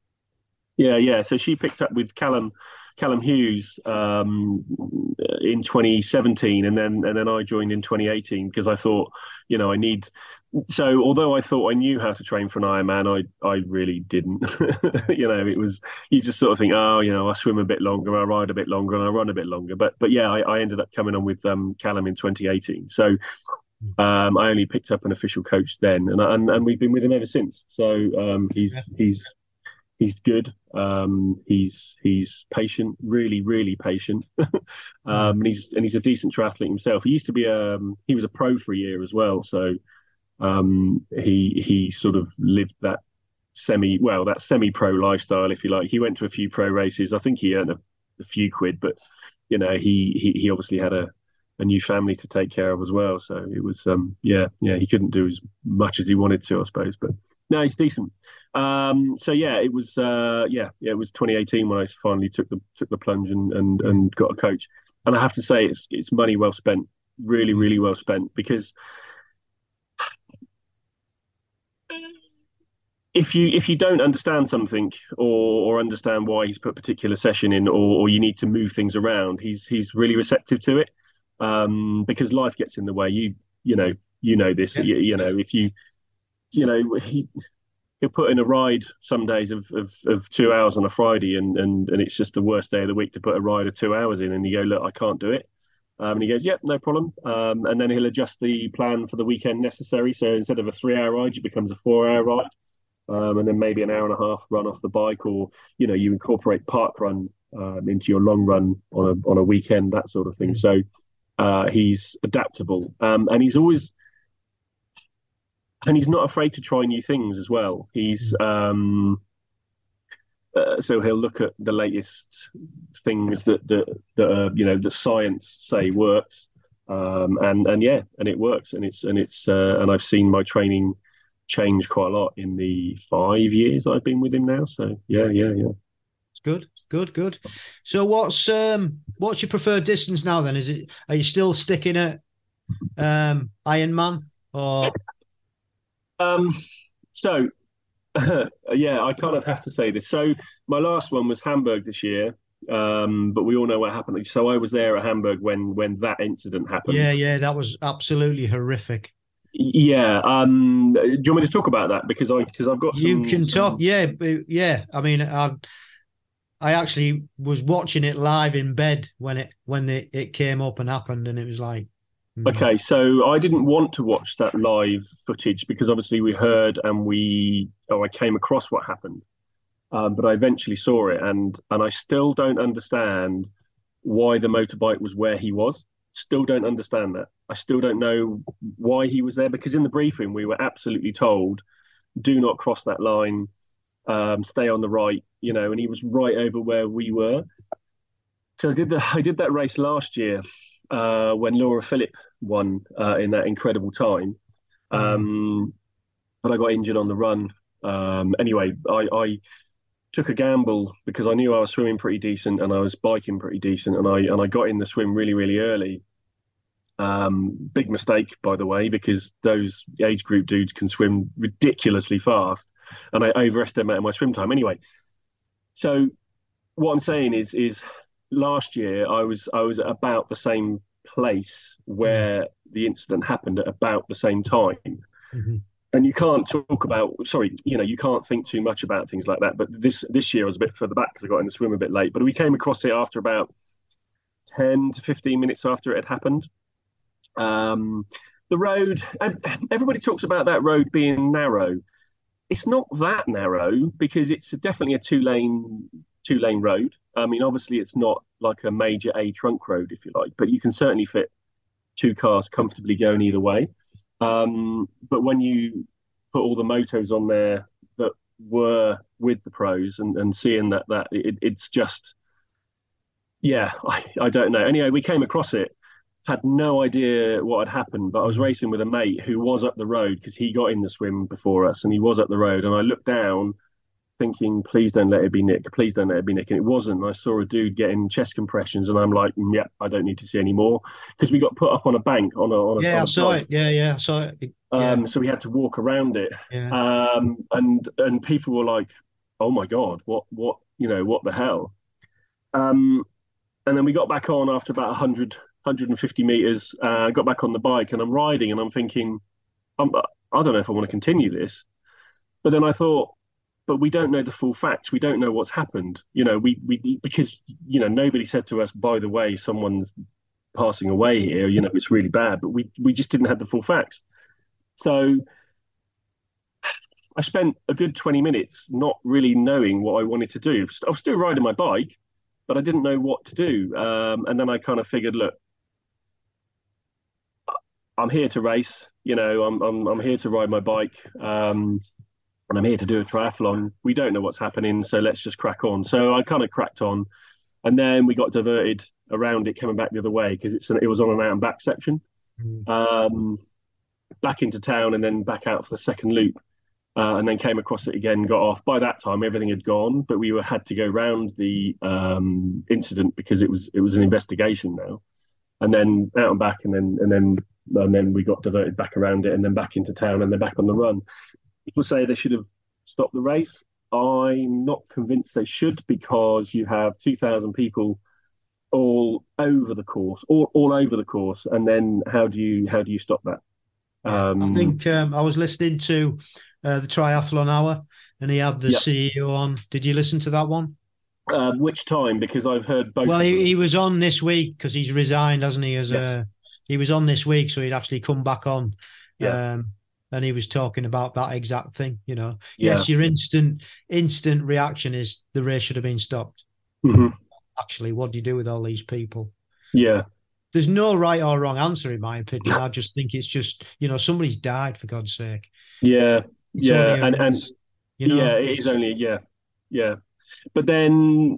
Yeah, yeah. So she picked up with Callum, Callum Hughes um, in twenty seventeen, and then and then I joined in twenty eighteen because I thought, you know, I need. So although I thought I knew how to train for an Ironman, I I really didn't. You know, it was you just sort of think, oh, you know, I swim a bit longer, I ride a bit longer, and I run a bit longer. But but yeah, I, I ended up coming on with um, Callum in twenty eighteen. So. Um, I only picked up an official coach then, and and, and we've been with him ever since. So um, he's yeah. he's he's good. Um, he's he's patient, really, really patient. um, and he's and he's a decent triathlete himself. He used to be a um, he was a pro for a year as well. So um, he he sort of lived that semi well that semi pro lifestyle, if you like. He went to a few pro races. I think he earned a, a few quid, but you know he he he obviously had a a new family to take care of as well. So it was, um, yeah, yeah, he couldn't do as much as he wanted to, I suppose. But no, he's decent. Um, so yeah, it was, uh, yeah, yeah, it was twenty eighteen when I finally took the took the plunge and and and got a coach. And I have to say, it's it's money well spent, really, really well spent, because if you if you don't understand something or or understand why he's put a particular session in, or or you need to move things around, he's he's really receptive to it. Um, because life gets in the way. You you know you know this. Yeah. You, you know if you you know he he'll put in a ride some days of, of, of two hours on a Friday, and, and and it's just the worst day of the week to put a ride of two hours in, and you go, look, I can't do it. Um, and he goes, yep, no problem. Um, and then he'll adjust the plan for the weekend necessary. So instead of a three-hour ride, it becomes a four-hour ride, um, and then maybe an hour and a half run off the bike, or you know you incorporate park run um, into your long run on a on a weekend, that sort of thing. Mm. So. Uh, he's adaptable, um, and he's always, and he's not afraid to try new things as well. He's um, uh, so he'll look at the latest things that that, that uh, you know that science say works, um, and and yeah, and it works, and it's and it's uh, and I've seen my training change quite a lot in the five years I've been with him now. So yeah, yeah, yeah. It's good. Good, good. So what's um what's your preferred distance now then? Is it are you still sticking at um Ironman or um so yeah, I kind of have to say this. So my last one was Hamburg this year. Um, but we all know what happened. So I was there at Hamburg when when that incident happened. Yeah, yeah, that was absolutely horrific. Yeah. Um, do you want me to talk about that? Because I because I've got some, you can some... talk. Yeah, yeah. I mean, I I actually was watching it live in bed when it when it, it came up and happened, and it was like, Okay, so I didn't want to watch that live footage because obviously we heard and we, oh, I came across what happened, um, but I eventually saw it, and and I still don't understand why the motorbike was where he was. Still don't understand that. I still don't know why he was there because in the briefing we were absolutely told, do not cross that line, um, stay on the right, you know, and he was right over where we were. So I did the I did that race last year uh, when Laura Philipp won uh, in that incredible time, um, but I got injured on the run. Um, anyway, I, I took a gamble because I knew I was swimming pretty decent and I was biking pretty decent, and I and I got in the swim really really early. Um, big mistake, by the way, because those age group dudes can swim ridiculously fast, and I overestimated my swim time. Anyway, so what I'm saying is is last year I was I was at about the same place where the incident happened at about the same time. Mm-hmm. And you can't talk about, sorry, you know, you can't think too much about things like that. But this this year I was a bit further back because I got in the swim a bit late. But we came across it after about ten to fifteen minutes after it had happened. Um, the road, everybody talks about that road being narrow. It's not that narrow because it's definitely a two lane two lane road. I mean, obviously it's not like a major A trunk road, if you like, but you can certainly fit two cars comfortably going either way. Um, but when you put all the motos on there that were with the pros and, and seeing that that it, it's just, yeah, I, I don't know. Anyway, we came across it, had no idea what had happened, but I was racing with a mate who was up the road because he got in the swim before us and he was up the road. And I looked down thinking, please don't let it be Nick, please don't let it be Nick. And it wasn't. I saw a dude getting chest compressions and I'm like, mm, yeah, I don't need to see any more because we got put up on a bank on a, on a yeah, on a I saw it. Yeah, yeah, I saw it. Yeah. Um, so we had to walk around it. Yeah. Um, and and people were like, oh my God, what, what, you know, what the hell? Um, and then we got back on after about one hundred, one hundred fifty meters, uh, got back on the bike and I'm riding and I'm thinking, I'm, I don't know if I want to continue this. But then I thought, but we don't know the full facts. We don't know what's happened. You know, we, we, because, you know, nobody said to us, by the way, someone's passing away here, you know, it's really bad, but we, we just didn't have the full facts. So I spent a good twenty minutes not really knowing what I wanted to do. I was still riding my bike, but I didn't know what to do. Um, and then I kind of figured, look, I'm here to race. You know, I'm I'm, I'm here to ride my bike, um, and I'm here to do a triathlon. We don't know what's happening, so let's just crack on. So I kind of cracked on, and then we got diverted around it, coming back the other way because it's an, it was on an out and back section. Mm. Um, back into town and then back out for the second loop, uh, and then came across it again, got off. By that time everything had gone, but we were had to go round the um, incident because it was it was an investigation now, and then out and back, and then and then and then we got diverted back around it and then back into town and then back on the run. People say they should have stopped the race. I'm not convinced they should because you have two thousand people all over the course, all, all over the course, and then how do you how do you stop that? Um, I think um, I was listening to uh, the Triathlon Hour, and he had the yep. C E O on. Did you listen to that one? Uh, which time? Because I've heard both. Well, he, he was on this week because he's resigned, hasn't he? As yes. a, he was on this week, so he'd actually come back on. Yeah. Um, and he was talking about that exact thing. You know, yeah. yes, your instant instant reaction is the race should have been stopped. Mm-hmm. Actually, what do you do with all these people? Yeah. There's no right or wrong answer, in my opinion. I just think it's just, you know, somebody's died, for God's sake. Yeah, it's yeah, and, and you know, yeah, it is only, yeah, yeah. But then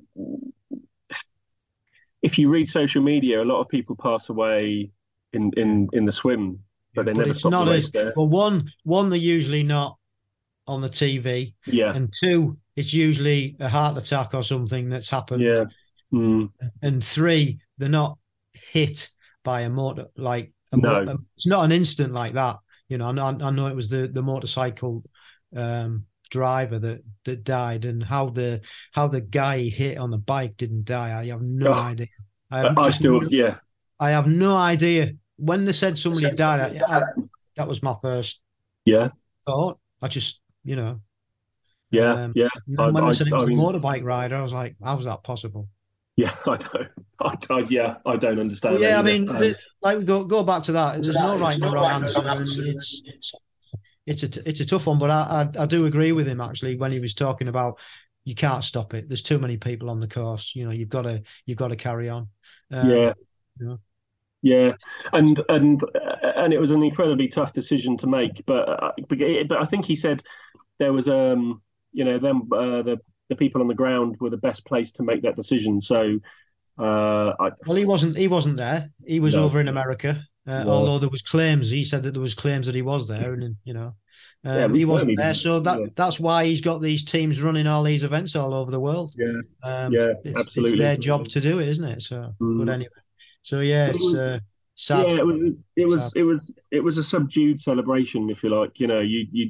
if you read social media, a lot of people pass away in, in, in the swim, but yeah, they but never it's stop not the race as, there. Well, one, one, they're usually not on the T V. Yeah. And two, it's usually a heart attack or something that's happened. Yeah. Mm. And three, they're not hit by a motor, like a no. motor, it's not an instant like that. You know, I know, I know it was the the motorcycle um, driver that that died, and how the how the guy hit on the bike didn't die. I have no oh, idea. I, have I still, no, yeah. I have no idea. When they said somebody died, I, I, that was my first yeah thought. I just, you know, yeah, um, yeah. And when I, they said I, it was I mean, a motorbike rider, I was like, how was that possible? Yeah, I don't. I, I, yeah, I don't understand Well, that yeah, I either. mean, Um, the, like we go go back to that. There's no right and wrong answer, and it's it's a t- it's a tough one. But I, I I do agree with him actually when he was talking about you can't stop it. There's too many people on the course. You know, you've got to you've got to carry on. Um, yeah, you know, yeah, and and uh, and it was an incredibly tough decision to make. But uh, but but I think he said there was um you know them uh, the the people on the ground were the best place to make that decision. So uh, I well, he wasn't he wasn't there. He was no over in America. Uh, no although there was claims, he said that there was claims that he was there, and you know, yeah, um, we he wasn't certainly there. didn't. So that Yeah, that's why he's got these teams running all these events all over the world. yeah, Um, yeah, it's it's absolutely. their job to do it, isn't it? So, but Mm. anyway, so yeah, But it it's was uh, sad, yeah, it was it sad. was it was it was a subdued celebration, if you like. You know, you you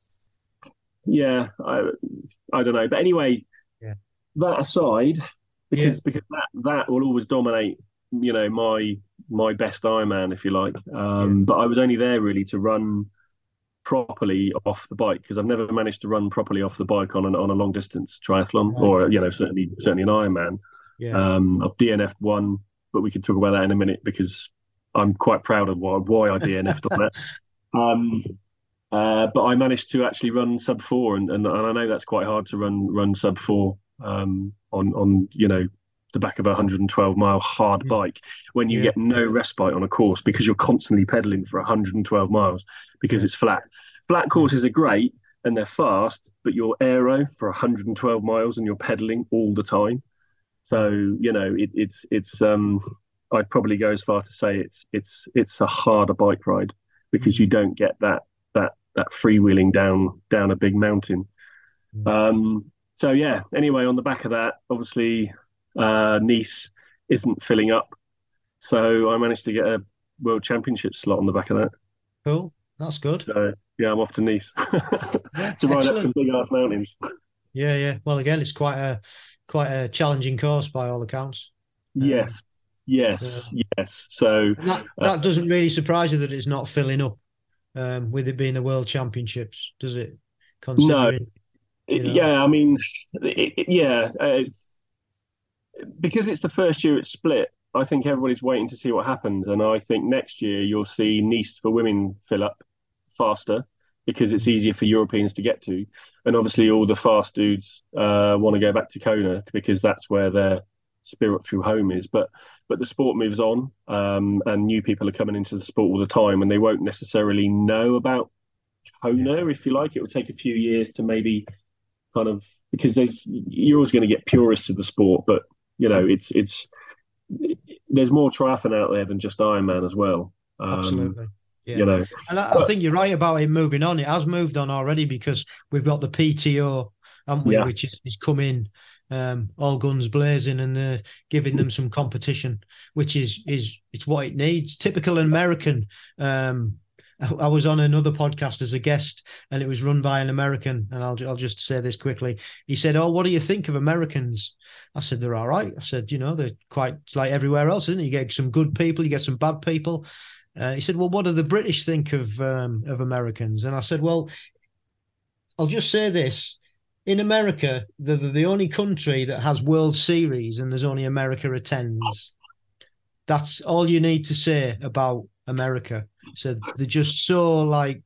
yeah, I I don't know. But anyway, Yeah, that aside, yeah, because because that that will always dominate, you know, my my best Ironman, if you like. yeah. Um, but I was only there really to run properly off the bike because I've never managed to run properly off the bike on an, on a long distance triathlon Right. or you know certainly certainly an Ironman. Yeah, Um, I've D N F'd one, but we could talk about that in a minute because I'm quite proud of why why I D N F'd on that. Um, uh, but I managed to actually run sub four, and, and, and I know that's quite hard to run run sub four um, on on you know the back of a one hundred twelve mile hard yeah, bike when you yeah, get no respite on a course because you're constantly pedaling for one hundred twelve miles because yeah, it's flat. Flat yeah. courses are great and they're fast, but you're aero for one hundred twelve miles and you're pedaling all the time. So Right. you know it, it's it's um I'd probably go as far to say it's it's it's a harder bike ride because Mm, you don't get that that that freewheeling down down a big mountain. mm. Um, so yeah. Anyway, on the back of that, obviously uh, Nice isn't filling up, so I managed to get a World Championship slot on the back of that. Cool. That's good. So yeah, I'm off to Nice Yeah, to ride up some excellent. big ass mountains. Yeah, yeah. Well, again, it's quite a quite a challenging course by all accounts. Um, Yes, so, yes, yes. So and that uh, that doesn't really surprise you that it's not filling up, um, with it being the World Championships, does it? no, Considering, you it, know, yeah, I mean, it, it, yeah, uh, because it's the first year it's split. I think everybody's waiting to see what happens, and I think next year you'll see Nice for women fill up faster because it's easier for Europeans to get to, and obviously all the fast dudes uh, want to go back to Kona because that's where their spiritual home is. But but the sport moves on, um, and new people are coming into the sport all the time, and they won't necessarily know about yeah, Kona, if you like. It will take a few years to maybe kind of because there's you're always going to get purists of the sport, but you know it's it's there's more triathlon out there than just Ironman as well. Um, absolutely. you Yeah. know, And I, I but think you're right about it moving on. It has moved on already because we've got the P T O, haven't we, yeah, which is, is coming um, all guns blazing and uh, giving them some competition, which is is it's what it needs. Typical American. Um, I was on another podcast as a guest, and it was run by an American. And I'll I'll just say this quickly. He said, "Oh, what do you think of Americans?" I said, "They're all right." I said, "You know, they're quite it's like everywhere else, isn't it? You get some good people, you get some bad people." Uh, he said, "Well, what do the British think of um, of Americans?" And I said, "Well, I'll just say this: in America, they're the only country that has World Series, and there's only America attends. That's all you need to say about America." So they're just so like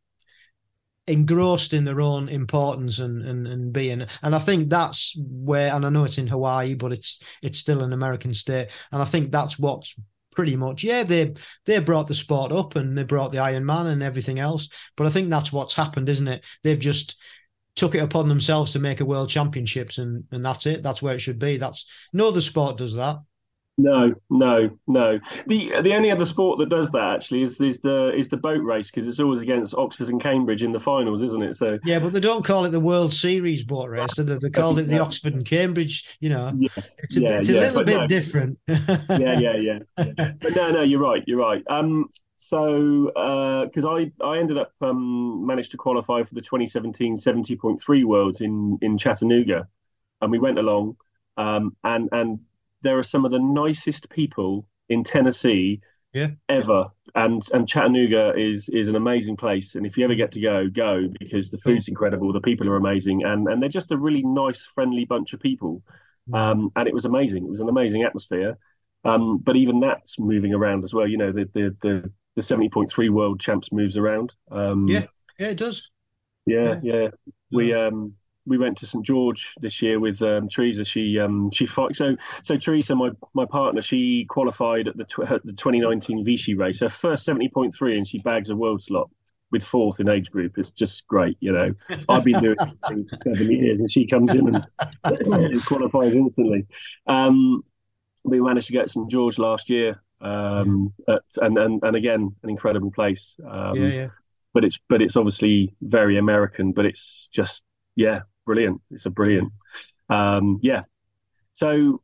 engrossed in their own importance and, and and being, and I think that's where, and I know it's in Hawaii, but it's it's still an American state, and I think that's what's pretty much, yeah, they they brought the sport up and they brought the Iron Man and everything else, but I think that's what's happened, isn't it? They've just took it upon themselves to make a World Championships, and and that's it. That's where it should be. That's no other sport does that. no, no, no. The the only other sport that does that actually is is the is the boat race because it's always against Oxford and Cambridge in the finals, isn't it? So Yeah, but they don't call it the World Series boat race. They, they called it the no, Oxford and Cambridge. You know, yes, it's a yeah, it's a yeah, little but bit no, different. yeah, yeah, yeah, yeah. But no, no, you're right, you're right. Um, so because uh, I I ended up um managed to qualify for the twenty seventeen seventy point three Worlds in in Chattanooga, and we went along, um, and and there are some of the nicest people in Tennessee Yeah. ever. And and Chattanooga is is an amazing place. And if you ever get to go, go because the Cool. food's incredible, the people are amazing, and and they're just a really nice, friendly bunch of people. Um, and it was amazing. It was an amazing atmosphere. Um, but even that's moving around as well. You know, the the the, the seventy point three world champs moves around. Yeah, Um, yeah, it does. yeah, Yeah. yeah. We So, um we went to Saint George this year with um, Teresa. She um she fought, so so Teresa, my my partner, she qualified at the tw- at the twenty nineteen Vichy race. Her first seventy point three, and she bags a world slot with fourth in age group. It's just great, you know. I've been doing this thing for seven years, and she comes in and, and qualifies instantly. Um, we managed to get Saint George last year, yeah, um, at, and and and again, an incredible place. yeah, Um, yeah. but it's but it's obviously very American, but it's just yeah, brilliant. It's a Yeah. brilliant. Um, yeah. So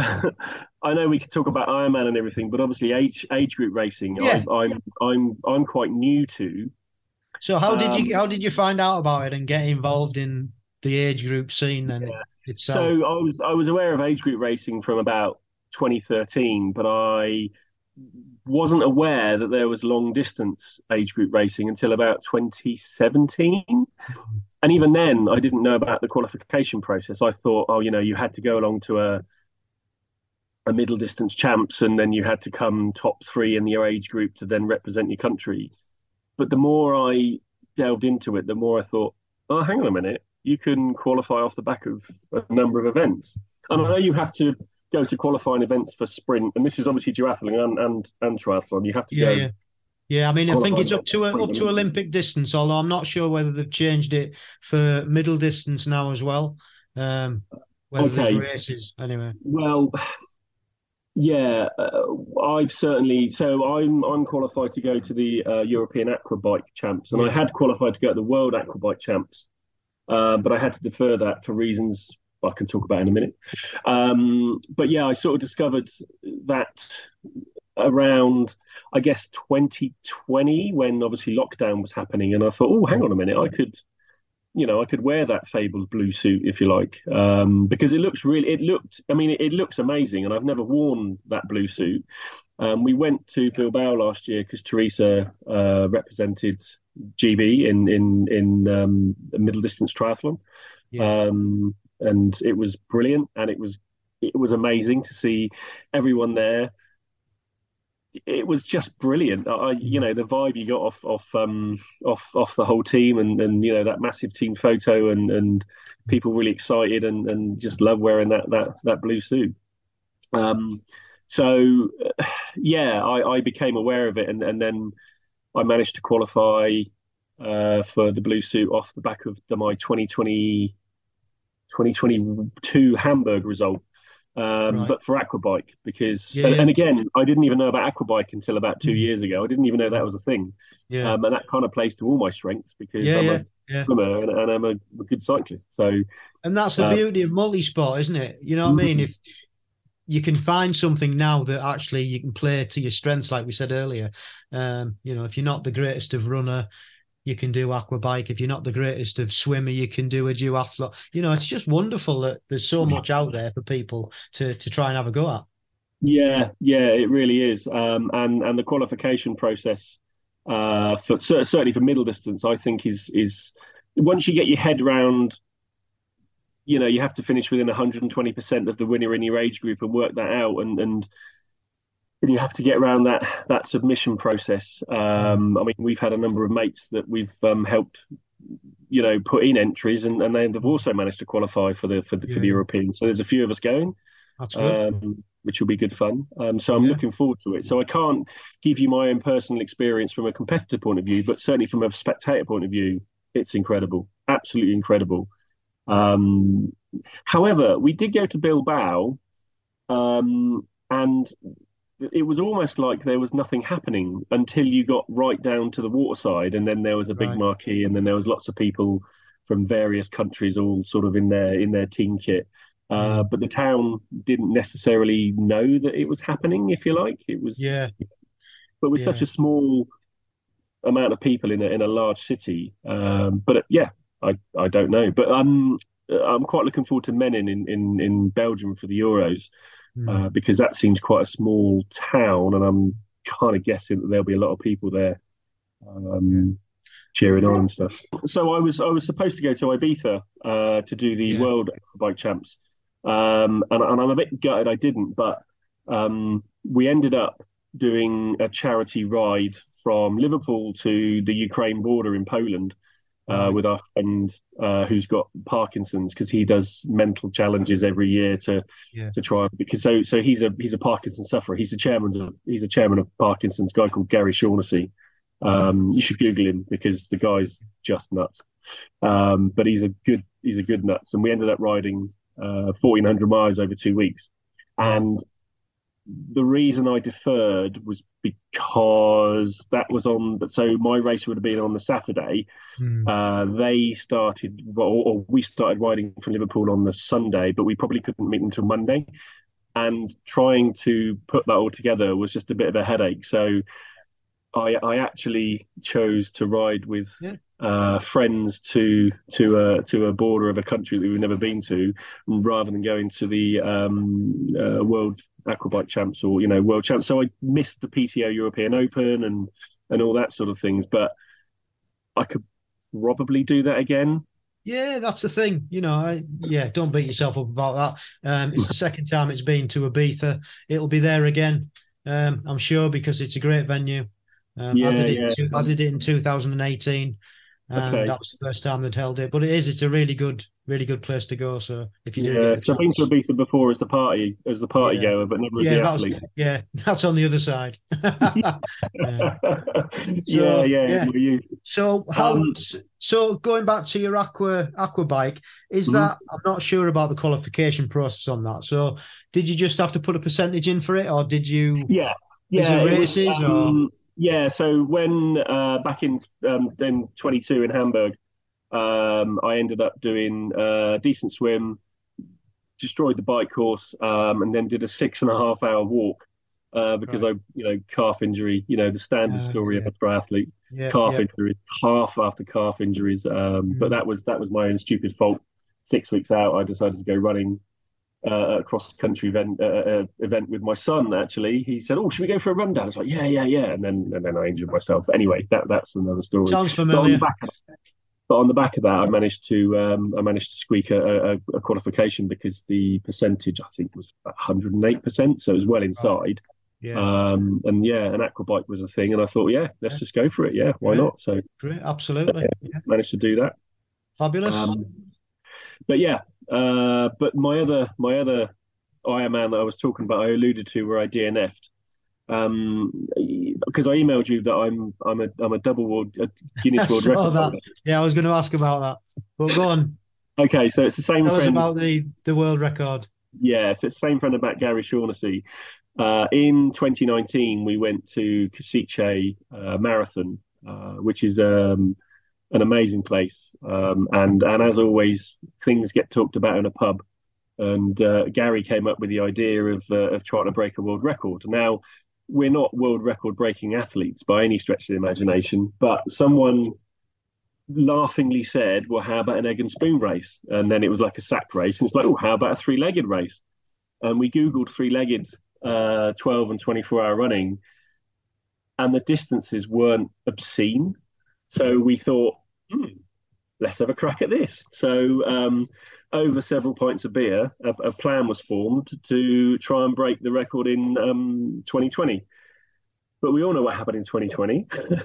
I know we could talk about Ironman and everything, but obviously age age group racing, I, Yeah. I'm I'm I'm quite new to. So how did you Um, how did you find out about it and get involved in the age group scene then so itself? I was I was aware of age group racing from about twenty thirteen, but I wasn't aware that there was long distance age group racing until about twenty seventeen. And even then, I didn't know about the qualification process. I thought, oh, you know, you had to go along to a a middle distance champs, and then you had to come top three in your age group to then represent your country. But the more I delved into it, the more I thought, oh, hang on a minute, you can qualify off the back of a number of events. And I know you have to go to qualifying events for sprint, and this is obviously duathlon and and, and triathlon. You have to Yeah, go yeah. Yeah, I mean, I think qualifying it's up events for to a, up sprint. to Olympic distance, although I'm not sure whether they've changed it for middle distance now as well. Um, whether there's Okay, races anyway. well, yeah, uh, I've certainly. So I'm I'm qualified to go to the uh, European Aquabike Champs, and I Yeah, had qualified to go to the World Aquabike Champs, uh, but I had to defer that for reasons I can talk about in a minute. Um, but yeah, I sort of discovered that around, I guess, twenty twenty, when obviously lockdown was happening, and I thought, oh, hang on a minute, I could you know, I could wear that fabled blue suit if you like, um, because it looks really, it looked, I mean, it, it looks amazing, and I've never worn that blue suit. Um, we went to Bilbao last year because Teresa uh, represented G B in in in um, a middle distance triathlon, yeah, um, and it was brilliant, and it was it was amazing to see everyone there. It was just brilliant. I, you mm, know, the vibe you got off off um off off the whole team, and and you know that massive team photo, and and people really excited, and and just love wearing that that that blue suit. Um, so yeah, I, I became aware of it, and and then I managed to qualify uh, for the blue suit off the back of the, my twenty twenty twenty twenty-two Hamburg result, um, right. but for aquabike because, Yeah, and, yeah, and again, I didn't even know about aquabike until about two mm, years ago. I didn't even know that was a thing, yeah, um, and that kind of plays to all my strengths because yeah, I'm yeah, a yeah. swimmer and, and I'm a, a good cyclist. So, And that's the uh, beauty of multi-sport, isn't it? You know what I mean? mm, If you can find something now that actually you can play to your strengths, like we said earlier. Um, you know, if you're not the greatest of runner, you can do aquabike. If you're not the greatest of swimmer, you can do a duathlon. You know, it's just wonderful that there's so much out there for people to to try and have a go at. yeah, yeah, it really is, um, and and the qualification process uh, for certainly for middle distance, I think is is once you get your head round, you know, you have to finish within one hundred twenty percent of the winner in your age group and work that out, and and, and you have to get around that that submission process. Mm. Um, I mean, we've had a number of mates that we've um, helped, you know, put in entries, and, and they've also managed to qualify for the for the for Yeah, the yeah, Europeans. So there's a few of us going, that's good. um, which will be good fun. Um, so I'm Yeah, looking forward to it. So I can't give you my own personal experience from a competitor point of view, but certainly from a spectator point of view, it's incredible, absolutely incredible. Um, However, we did go to Bilbao, um, and it was almost like there was nothing happening until you got right down to the waterside, and then there was a big right. marquee, and then there was lots of people from various countries, all sort of in their in their team kit. Uh, Mm. but the town didn't necessarily know that it was happening, if you like. It was, Yeah, but with such yeah, a small amount of people in a in a large city. Um, but uh, yeah, I I don't know, but um, I'm quite looking forward to Menin in in in Belgium for the Euros, mm. uh, because that seems quite a small town, and I'm kind of guessing that there'll be a lot of people there, Yeah, um, cheering on and stuff. So I was I was supposed to go to Ibiza uh, to do the yeah, World Bike Champs. um, and, and I'm a bit gutted I didn't, but um, we ended up doing a charity ride from Liverpool to the Ukraine border in Poland uh, Right. with our friend uh, who's got Parkinson's because he does mental challenges every year to Yeah. to try because so so he's a he's a Parkinson sufferer. He's a chairman of he's a chairman of Parkinson's, a guy called Gary Shaughnessy. Um, you should Google him because the guy's just nuts. Um, but he's a good he's a good nuts, and we ended up riding uh, fourteen hundred miles over two weeks. Wow. And the reason I deferred was because that was on. So my race would have been on the Saturday. Mm. Uh, they started, or, or we started riding from Liverpool on the Sunday, but we probably couldn't meet until Monday. And trying to put that all together was just a bit of a headache. So I, I actually chose to ride with Yeah. uh, friends to to a to a border of a country that we've never been to, rather than going to the um, uh, World Aquabike Champs or you know World Champs. So I missed the P T O European Open and and all that sort of things. But I could probably do that again. Yeah, that's the thing. You know, I, yeah, don't beat yourself up about that. Um, it's the second time it's been to Ibiza. It'll be there again, um, I'm sure, because it's a great venue. Um, I Yeah, did it. In yeah. two, I did it in two thousand eighteen, and Okay. that was the first time they'd held it. But it is. It's a really good, really good place to go. So if you do Yeah, get the because I've been to chance, Ibiza before as the party as the party yeah, goer, but never as yeah, the that was athlete. yeah, that's on the other side. Yeah. Yeah, So yeah. yeah. Were you? So how? Um, So going back to your aqua aqua bike, is mhm. that I'm not sure about the qualification process on that. So did you just have to put a percentage in for it, or did you? Yeah, Is yeah. it It was. races or? Um, yeah. So when uh, back in um, then twenty-two in Hamburg, um, I ended up doing a decent swim, destroyed the bike course, um, and then did a six and a half hour walk uh, because Right. I, you know, calf injury. You know, the standard Uh, story of yeah, a triathlete: yeah, calf yeah. injury, calf after calf injuries. Um, but Mm. that was that was my own stupid fault. Six weeks out, I decided to go running uh, a cross country event uh, uh, event with my son. Actually, he said, "Oh, should we go for a rundown?" I was like, "Yeah, yeah, yeah." And then and then I injured myself. But anyway, that that's another story. Sounds But on the familiar. back of but on the back of that, I managed to um, I managed to squeak a, a, a qualification because the percentage I think was one hundred eight percent, so it was well Right. inside. Yeah, Um, and yeah, an aquabike was a thing, and I thought, yeah, let's yeah. just go for it. Yeah, why Great, not? So great. yeah, Absolutely. Yeah. managed to do that. Fabulous. Um, but yeah, uh, but my other my other Ironman that I was talking about, I alluded to where I D N F'd um, because I emailed you that I'm I'm a I'm a double world a I Guinness World saw Record that. holder. Yeah, I was going to ask about that. But go on. Okay, so it's the same Tell us friend. about the the world record. Yeah, so it's the same friend about Gary Shaughnessy. Uh, in twenty nineteen, we went to Košice uh, Marathon, uh, which is um, an amazing place. Um, and and as always, things get talked about in a pub. And uh, Gary came up with the idea of uh, of trying to break a world record. Now, we're not world record breaking athletes by any stretch of the imagination, but someone laughingly said, "Well, how about an egg and spoon race?" And then it was like a sack race, and it's like, "Oh, how about a three legged race?" And we googled three legged uh, twelve and twenty-four hour running, and the distances weren't obscene. So we thought, hmm, let's have a crack at this. So, um, over several pints of beer, a, a, plan was formed to try and break the record in um, twenty twenty. But we all know what happened in twenty twenty.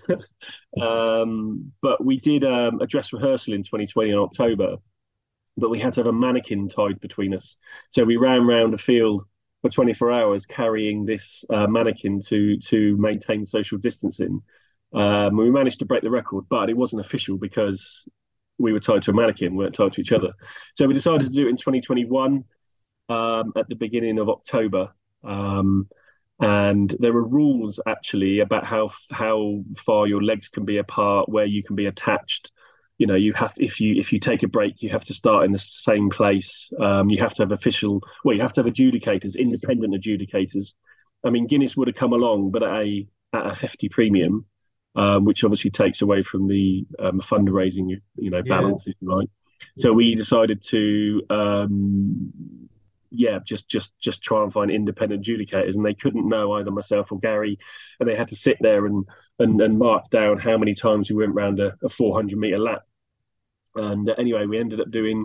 um, but we did um, a dress rehearsal in twenty twenty in October, but we had to have a mannequin tied between us. So we ran around a field for twenty-four hours carrying this uh, mannequin to to maintain social distancing. Um, we managed to break the record, but it wasn't official because we were tied to a mannequin, we weren't tied to each other. So we decided to do it in twenty twenty-one um, at the beginning of October. Um, and there are rules actually about how how far your legs can be apart, where you can be attached. You know, you have if you if you take a break, you have to start in the same place. Um, you have to have official, well, you have to have adjudicators, independent adjudicators. I mean, Guinness would have come along, but at a at a hefty premium, um, which obviously takes away from the um, fundraising, you know, Yeah. balance, if you like. So we decided to, um, yeah, just just just try and find independent adjudicators, and they couldn't know either myself or Gary, and they had to sit there and and, and mark down how many times we went around a, a four hundred meter lap. And uh, anyway, we ended up doing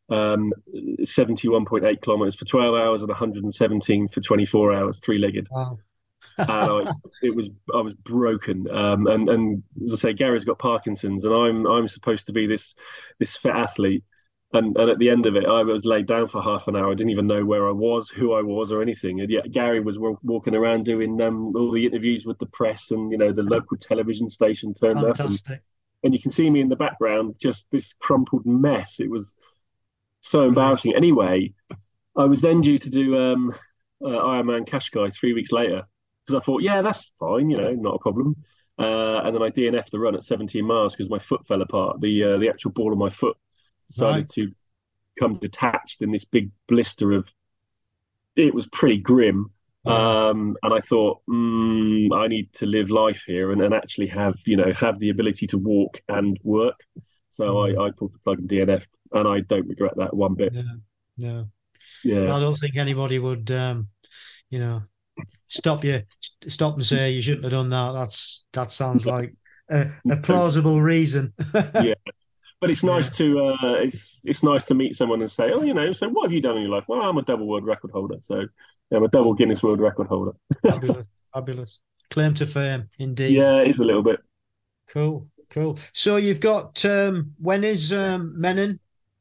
um, seventy-one point eight kilometers for twelve hours and one hundred seventeen for twenty-four hours, three-legged. Wow. And I, it was, I was broken. Um, and and as I say, Gary's got Parkinson's, and I'm I'm supposed to be this this fit athlete. And and at the end of it, I was laid down for half an hour. I didn't even know where I was, who I was, or anything. And yet Gary was w- walking around doing um, all the interviews with the press, and you know the local television station turned up, and, Fantastic. and you can see me in the background, just this crumpled mess. It was so Brilliant. embarrassing. Anyway, I was then due to do um, uh, Ironman Qashqai three weeks later because I thought, yeah, that's fine, you know, not a problem. Uh, and then I D N F'd the run at seventeen miles because my foot fell apart. The uh, the actual ball of my foot decided Right. to come detached in this big blister of. It was pretty grim. Yeah. Um, and I thought, mm, I need to live life here and, and actually have, you know, have the ability to walk and work. So Mm. I, I pulled the plug and D N F'd, and I don't regret that one bit. No, no. Yeah. I don't think anybody would, um, you know, stop you, stop and say you shouldn't have done that. That's that sounds like a, a plausible reason. Yeah. But it's Yeah. nice to uh, it's it's nice to meet someone and say, oh, you know, so what have you done in your life? Well, I'm a double world record holder, so yeah, I'm a double Guinness World Record holder. Fabulous, fabulous. Claim to fame, indeed. Yeah, it's a little bit. Cool, cool. So you've got um, when is um, Menin?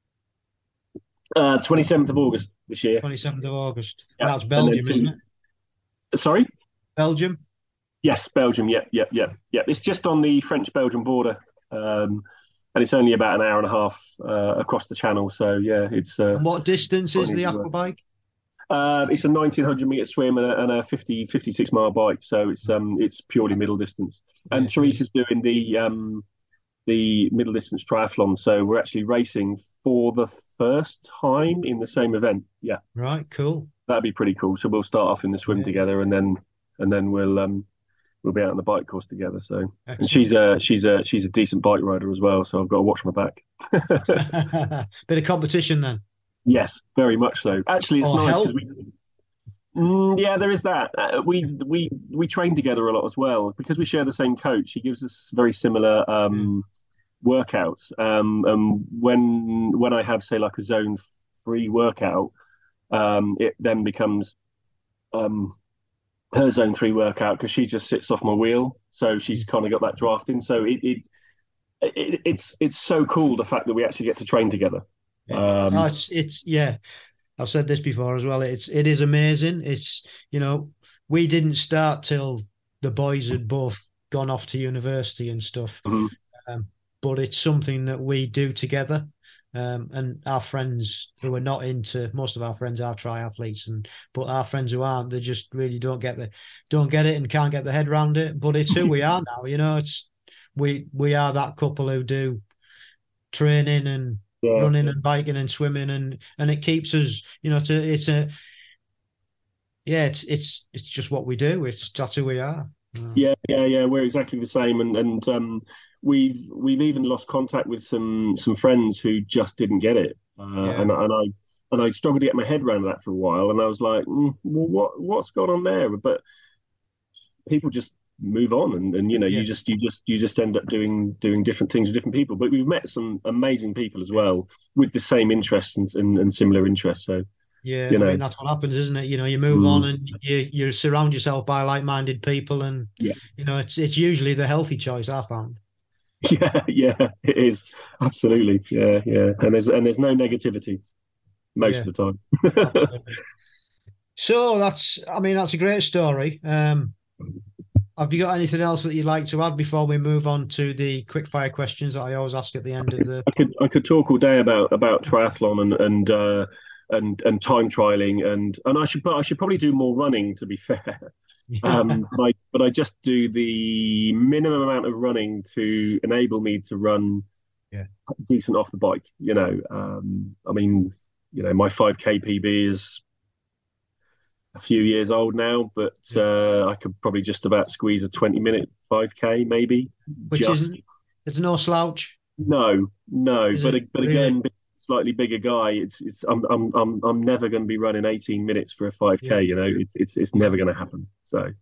Uh, twenty-seventh of August this year. twenty-seventh of August. Yeah. That's And then Belgium, two- isn't it? Sorry. Belgium. Yes, Belgium. Yep, yep, yep, yep. It's just on the French-Belgian border, um, and it's only about an hour and a half uh, across the channel. So yeah, it's. Uh, And what distance is the quite easy work. aquabike? Uh, it's a nineteen hundred meter swim and a, and a fifty, fifty-six mile bike. So it's um it's purely middle distance. And Yeah. Teresa's doing the um the middle distance triathlon. So we're actually racing for the first time in the same event. Yeah, Right, cool. that'd be pretty cool. So we'll start off in the swim Yeah. together, and then and then we'll um we'll be out on the bike course together. So and Excellent. she's a she's a she's a decent bike rider as well. So I've got to watch my back. Bit of competition then. Yes, very much so. Actually, it's Or nice help. because we. Mm, yeah, there is that. Uh, we we we train together a lot as well because we share the same coach. He gives us very similar um, workouts. Um, and when when I have say like a zone three workout, um, it then becomes um, her zone three workout because she just sits off my wheel. So she's kind of got that drafting. So it, it, it it's it's so cool the fact that we actually get to train together. Um, Oh, it's it's yeah. I've said this before as well. It's it is amazing. It's you know we didn't start till the boys had both gone off to university and stuff, mhm. um, but it's something that we do together. Um, and our friends who are not into most of our friends are triathletes, and but our friends who aren't, they just really don't get the don't get it and can't get the head around it. But it's who we are now. You know, it's we we are that couple who do training and Yeah. running and biking and swimming, and and it keeps us, you know, it's a, it's a yeah, it's it's it's just what we do. It's that's who we are. Yeah, yeah, yeah. We're exactly the same, and and um, we've we've even lost contact with some some friends who just didn't get it, uh, Yeah. and and I and I struggled to get my head around that for a while, and I was like, mm, well, what what's going on there? But people just move on, and, and you know, Yeah. you just you just you just end up doing doing different things with different people. But we've met some amazing people as well with the same interests and and, and similar interests. So Yeah, you I know, mean that's what happens, isn't it? You know, you move mm, on and you you surround yourself by like-minded people, and yeah, you know it's it's usually the healthy choice I found. yeah, yeah. It is absolutely, yeah, yeah. And there's and there's no negativity most Yeah, of the time. absolutely. So that's, I mean, that's a great story. Um, have you got anything else that you'd like to add before we move on to the quick fire questions that I always ask at the end of the? I could I could talk all day about about triathlon and and uh, and and time trialing and and I should I should probably do more running, to be fair. Um, but I but I just do the minimum amount of running to enable me to run Yeah. decent off the bike. You know, um, I mean, you know, my five K P B is a few years old now, but uh, I could probably just about squeeze a twenty minute five K maybe. Which just isn't, it's no slouch. no, no. Is But it but really? again, being a slightly bigger guy, it's it's I'm I'm I'm I'm never going to be running eighteen minutes for a five K. Yeah. You know, it's it's it's never going to happen. So Yeah.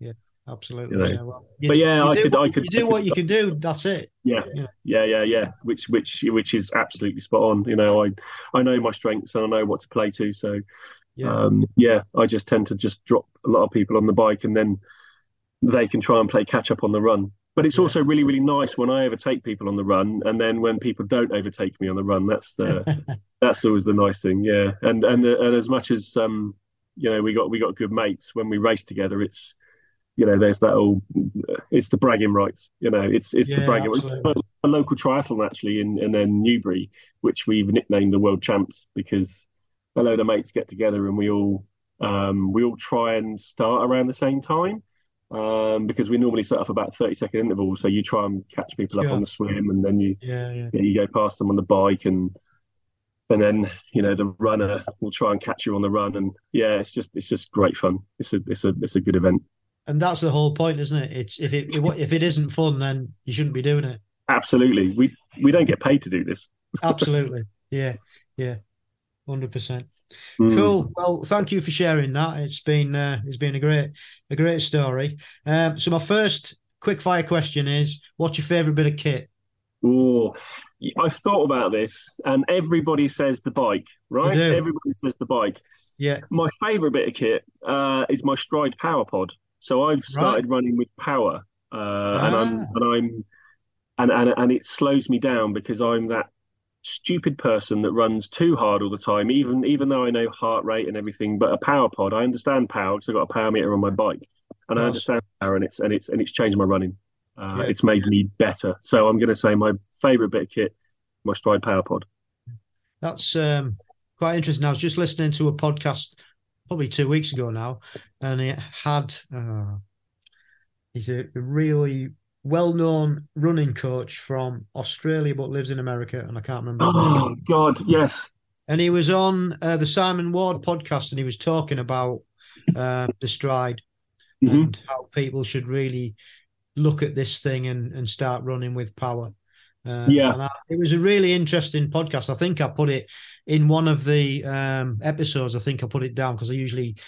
absolutely. You know? Yeah, well, you, But yeah, you I do could, what, I could, you I do could what you can do. That's it. yeah, You know? yeah, yeah, yeah. Which, which, which is absolutely spot on. You know, I, I know my strengths and I know what to play to. So, Yeah, um, yeah, I just tend to just drop a lot of people on the bike, and then they can try and play catch up on the run. But it's yeah. also really, really nice when I overtake people on the run, and then when people don't overtake me on the run, that's the that's always the nice thing. Yeah, and and and as much as um, you know, we got we got good mates when we race together. It's you know, there's that old, it's the bragging rights. You know, it's it's the Yeah, bragging. absolutely. A local triathlon actually in in then Newbury, which we've nicknamed the World Champs because a load of mates get together and we all um, we all try and start around the same time um, because we normally set off about thirty second intervals. So you try and catch people up on Sure. the swim, and then you Yeah, yeah. you, know, you go past them on the bike, and and then you know the runner will try and catch you on the run, and yeah, it's just it's just great fun. It's a it's a it's a good event. And that's the whole point, isn't it? It's if it if it isn't fun, then you shouldn't be doing it. Absolutely, we we don't get paid to do this. Absolutely. Yeah, yeah, one hundred percent. Mm. Cool. Well, thank you for sharing that. It's been uh, it's been a great a great story. Um, so my first quick fire question is, what's your favourite bit of kit? Oh, I've thought about this, and everybody says the bike, They right? do. Everybody says the bike. Yeah. My favourite bit of kit uh, is my Stride Power Pod. So I've Right. started running with power, uh, and I'm Ah. and I'm and, and and it slows me down because I'm that stupid person that runs too hard all the time. Even even though I know heart rate and everything, but a Power Pod, I understand power because I've got a power meter on my bike, and Of I course. understand power, and it's and it's and it's changed my running. Uh, Yeah. it's made me better. So I'm going to say my favourite bit of kit, my Stride Power Pod. That's um, quite interesting. I was just listening to a podcast probably two weeks ago now, and it had uh, he's a really well-known running coach from Australia but lives in America, and I can't remember his name. Oh God, yes. And he was on uh, the Simon Ward podcast, and he was talking about uh, the stride Mm-hmm. and how people should really look at this thing and, and start running with power. Um, Yeah. and I, it was a really interesting podcast. I think I put it in one of the um, episodes. I think I put it down because I usually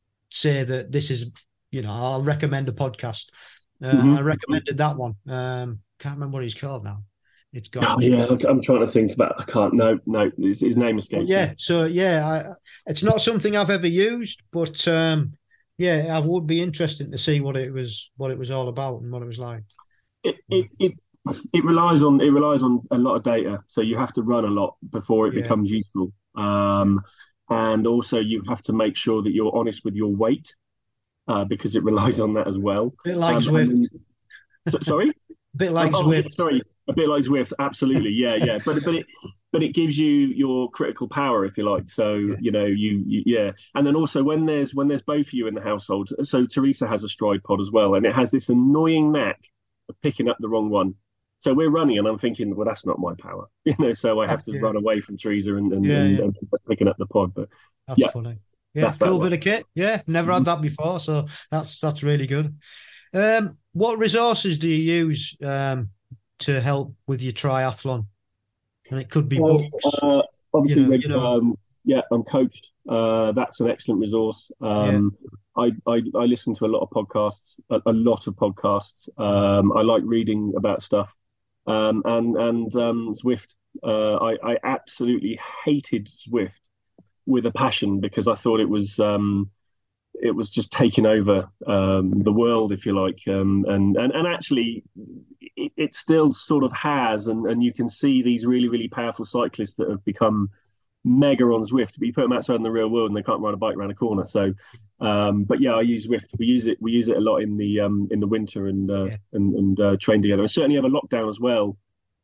say that this is, you know, I'll recommend a podcast. Uh, Mm-hmm. I recommended that one. Um, can't remember what he's called now. It's Oh, gone. yeah, I'm trying to think about. I can't. No, no. His, his name escapes But yeah, me. so yeah, I, it's not something I've ever used, but um, yeah, I would be interested to see what it was, what it was all about, and what it was like. It, it it it relies on it relies on a lot of data. So you have to run a lot before it Yeah, becomes useful. Um, and also you have to make sure that you're honest with your weight uh, because it relies on that as well. bit like Um, Zwift, and then, so, sorry. bit like Oh, Zwift. sorry, a bit like Zwift, absolutely, yeah, yeah. But but it but it gives you your critical power, if you like. So Yeah. you know, you, you yeah, and then also when there's when there's both of you in the household. So Teresa has a Stride Pod as well, and it has this annoying knack of picking up the wrong one. So we're running, and I'm thinking, well, that's not my power, you know. So I have to Yeah. run away from Teresa and and, Yeah, and, yeah. and picking up the pod. But That's yeah, funny. Yeah, that's that cool one. bit of kit. Yeah, never had that before, so that's that's really good. Um, what resources do you use um, to help with your triathlon? And it could be Well, books, uh, you obviously, know, reg- you know. um, yeah, I'm coached. Uh, that's an excellent resource. Yeah, Um, I, I I listen to a lot of podcasts, a, a lot of podcasts. Um, I like reading about stuff, um, and and um, Zwift. Uh, I I absolutely hated Zwift with a passion because I thought it was um, it was just taking over um, the world, if you like, um, and and and actually, it, it still sort of has, and and you can see these really really powerful cyclists that have become mega on Zwift, but you put them outside in the real world and they can't ride a bike around a corner. So, um, but yeah, I use Zwift. We use it. We use it a lot in the um, in the winter and uh, yeah. and and uh, train together. And certainly over lockdown as well,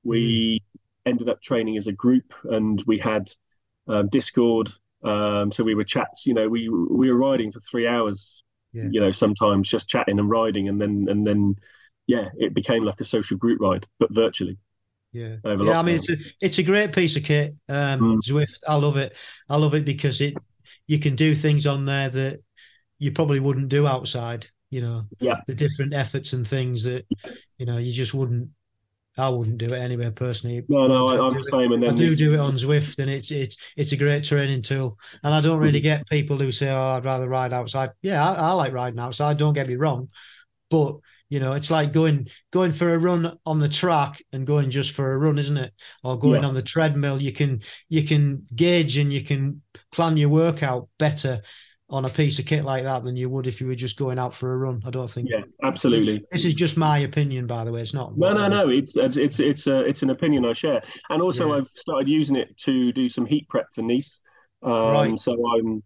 we Mm. ended up training as a group, and we had um, Discord. Um, so we were chats. You know, we we were riding for three hours. Yeah. You know, sometimes just chatting and riding, and then and then yeah, it became like a social group ride, but virtually. Yeah, Over yeah. I mean, lockdown. it's a it's a great piece of kit. Um, Mm. Zwift, I love it. I love it because it you can do things on there that you probably wouldn't do outside. You know, Yeah. the different efforts and things that you know you just wouldn't. I wouldn't do it anyway personally, No, but no, I do I, I'm do the it. same. And I then do these, do it on Zwift, and it's it's it's a great training tool. And I don't really get people who say, "Oh, I'd rather ride outside." Yeah, I, I like riding outside. Don't get me wrong, but you know, it's like going going for a run on the track and going just for a run, isn't it? Or going Yeah. on the treadmill. You can you can gauge and you can plan your workout better on a piece of kit like that than you would if you were just going out for a run. I don't think. Yeah, absolutely. This is just my opinion, by the way. It's not. No, no, Whatever. no. It's it's it's it's, a, it's an opinion I share, and also Yeah. I've started using it to do some heat prep for Nice. Um, Right. so I'm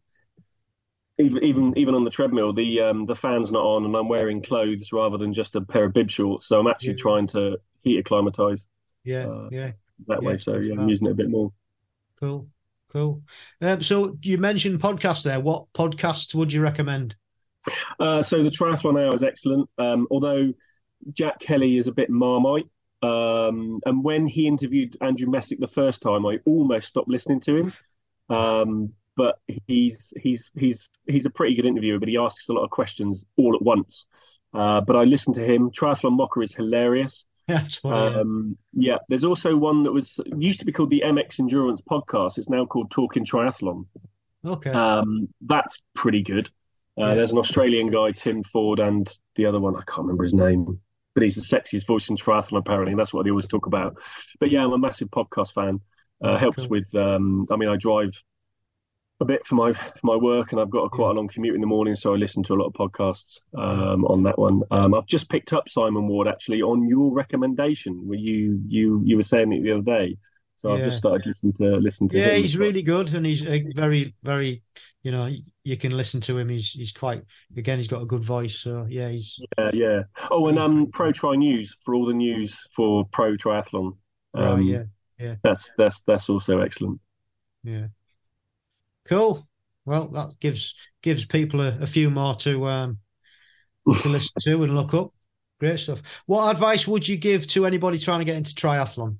even even even on the treadmill, the um the fan's not on, and I'm wearing clothes rather than just a pair of bib shorts. So I'm actually Yeah. trying to heat acclimatize Yeah. uh, Yeah. that Yeah. way. It's So good for yeah, I'm that. using it a bit more. Cool. Cool. Um, so you mentioned podcasts there. What podcasts would you recommend? Uh, so the triathlon hour is excellent. Um, although Jack Kelly is a bit Marmite. Um, and when he interviewed Andrew Messick the first time, I almost stopped listening to him. Um, but he's he's he's he's a pretty good interviewer, but he asks a lot of questions all at once. Uh, but I listened to him. Triathlon Mocker is hilarious. That's funny. Yeah. Um, yeah, there's also one that was used to be called the M X Endurance Podcast. It's now called Talking Triathlon. Okay. Um, that's pretty good. Uh, Yeah. there's an Australian guy, Tim Ford, and the other one, I can't remember his name, but he's the sexiest voice in triathlon, apparently. And that's what they always talk about. But yeah, I'm a massive podcast fan. Uh, helps Cool. with, um, I mean, I drive a bit for my for my work, and I've got a quite a long commute in the morning, so I listen to a lot of podcasts um, on that one. Um, I've just picked up Simon Ward actually on your recommendation, where you you you were saying it the other day. So I've Yeah. just started listening to listen to Yeah, him. he's really good, and he's a very, very, you know, you can listen to him. He's he's quite, again, he's got a good voice. So yeah, he's Yeah, yeah. Oh, and he's um, pretty Pro good. Tri News for all the news for pro triathlon. Right. Um, Yeah. Yeah. that's that's that's also excellent. Yeah. Cool. Well, that gives gives people a, a few more to um to listen to and look up. Great stuff. What advice would you give to anybody trying to get into triathlon?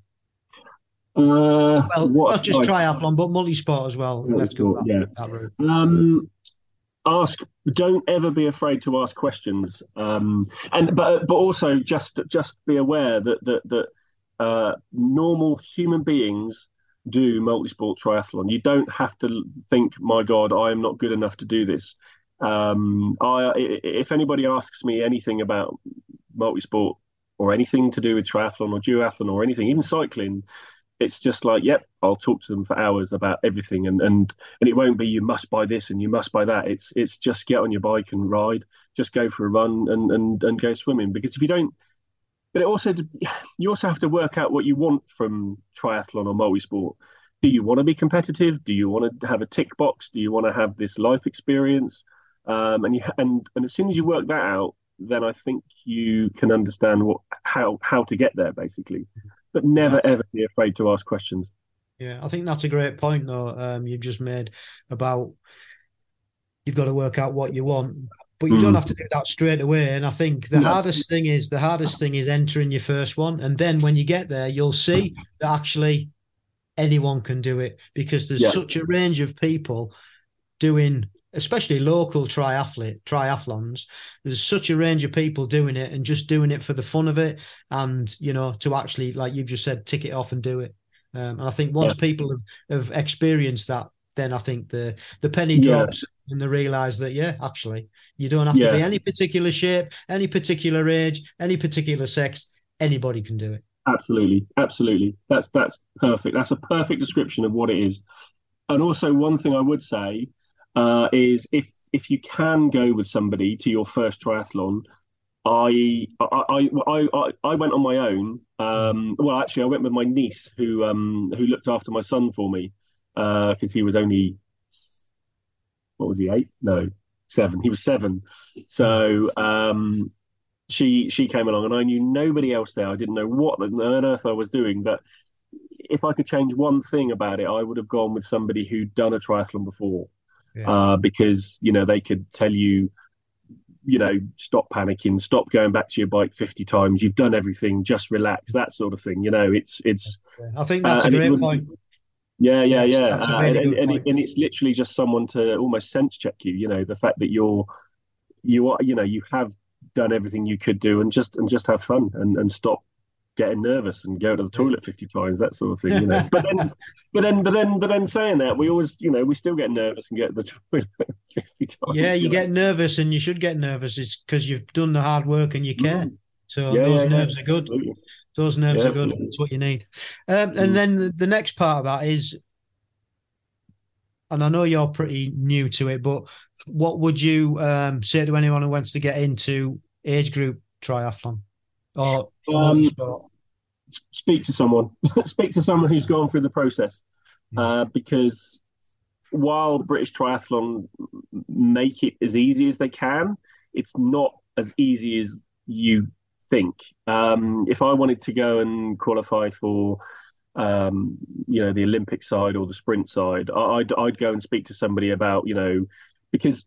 Uh, Well, what not just advice? triathlon, but multi-sport as well. Let's go that, Yeah. that route. Um, ask. Don't ever be afraid to ask questions. Um, and but but also just just be aware that that that uh, normal human beings do multi-sport triathlon. You don't have to think, my God, I am not good enough to do this. Um, I if anybody asks me anything about multi-sport or anything to do with triathlon or duathlon or anything, even cycling, it's just like, yep, I'll talk to them for hours about everything, and and and it won't be you must buy this and you must buy that. It's it's just get on your bike and ride, just go for a run and and and go swimming. Because if you don't, but it also you also have to work out what you want from triathlon or multi-sport. Do you want to be competitive? Do you want to have a tick box? Do you want to have this life experience? Um, and you and and as soon as you work that out, then I think you can understand what how how to get there basically. But Yeah, I never think, ever be afraid to ask questions. yeah, I think that's a great point, though. Um, you've just made about you've got to work out what you want, but you don't Mm. have to do that straight away. And I think the No. hardest thing is the hardest thing is entering your first one, and then when you get there, you'll see that actually anyone can do it because there's Yeah. such a range of people doing, especially local triathlete triathlons. There's such a range of people doing it and just doing it for the fun of it, and you know, to actually, like you've just said, tick it off and do it. Um, and I think once Yeah. people have, have experienced that, then I think the the penny Yeah. drops and they realize that, yeah, actually, you don't have to Yeah. be any particular shape, any particular age, any particular sex. Anybody can do it. Absolutely. Absolutely. That's that's perfect. That's a perfect description of what it is. And also, one thing I would say uh, is if if you can go with somebody to your first triathlon, I I I I, I went on my own. Um, well, actually, I went with my niece who um, who looked after my son for me because uh, he was only what was he eight? No, seven. He was seven. So um, she she came along, and I knew nobody else there. I didn't know what on earth I was doing, but if I could change one thing about it, I would have gone with somebody who'd done a triathlon before, Yeah. uh, because you know they could tell you, you know, stop panicking, stop going back to your bike fifty times. You've done everything. Just relax, that sort of thing. You know, it's it's. Yeah. I think Uh, that's a and it great would, point. yeah, yeah, Yes, yeah, that's a uh, really and good and, it, point. and it's literally just someone to almost sense check you. You know, the fact that you're you are you know you have done everything you could do, and just and just have fun and and stop getting nervous and go to the toilet fifty times, that sort of thing, you know. But then, but then, but then, but then, saying that, we always, you know, we still get nervous and get to the toilet fifty times. Yeah, you, you get know? nervous, and you should get nervous. It's because you've done the hard work and you care. Mm. So yeah, those yeah, nerves yeah, are good. Absolutely. Those nerves yeah. are good. It's what you need. Um, and mm. then the, the next part of that is, and I know you're pretty new to it, but what would you um, say to anyone who wants to get into age group triathlon or um, speak to someone. Speak to someone who's gone through the process, mm. uh, because while British Triathlon make it as easy as they can, it's not as easy as you think. Um, if I wanted to go and qualify for um you know the Olympic side or the sprint side, I'd I'd go and speak to somebody about, you know, because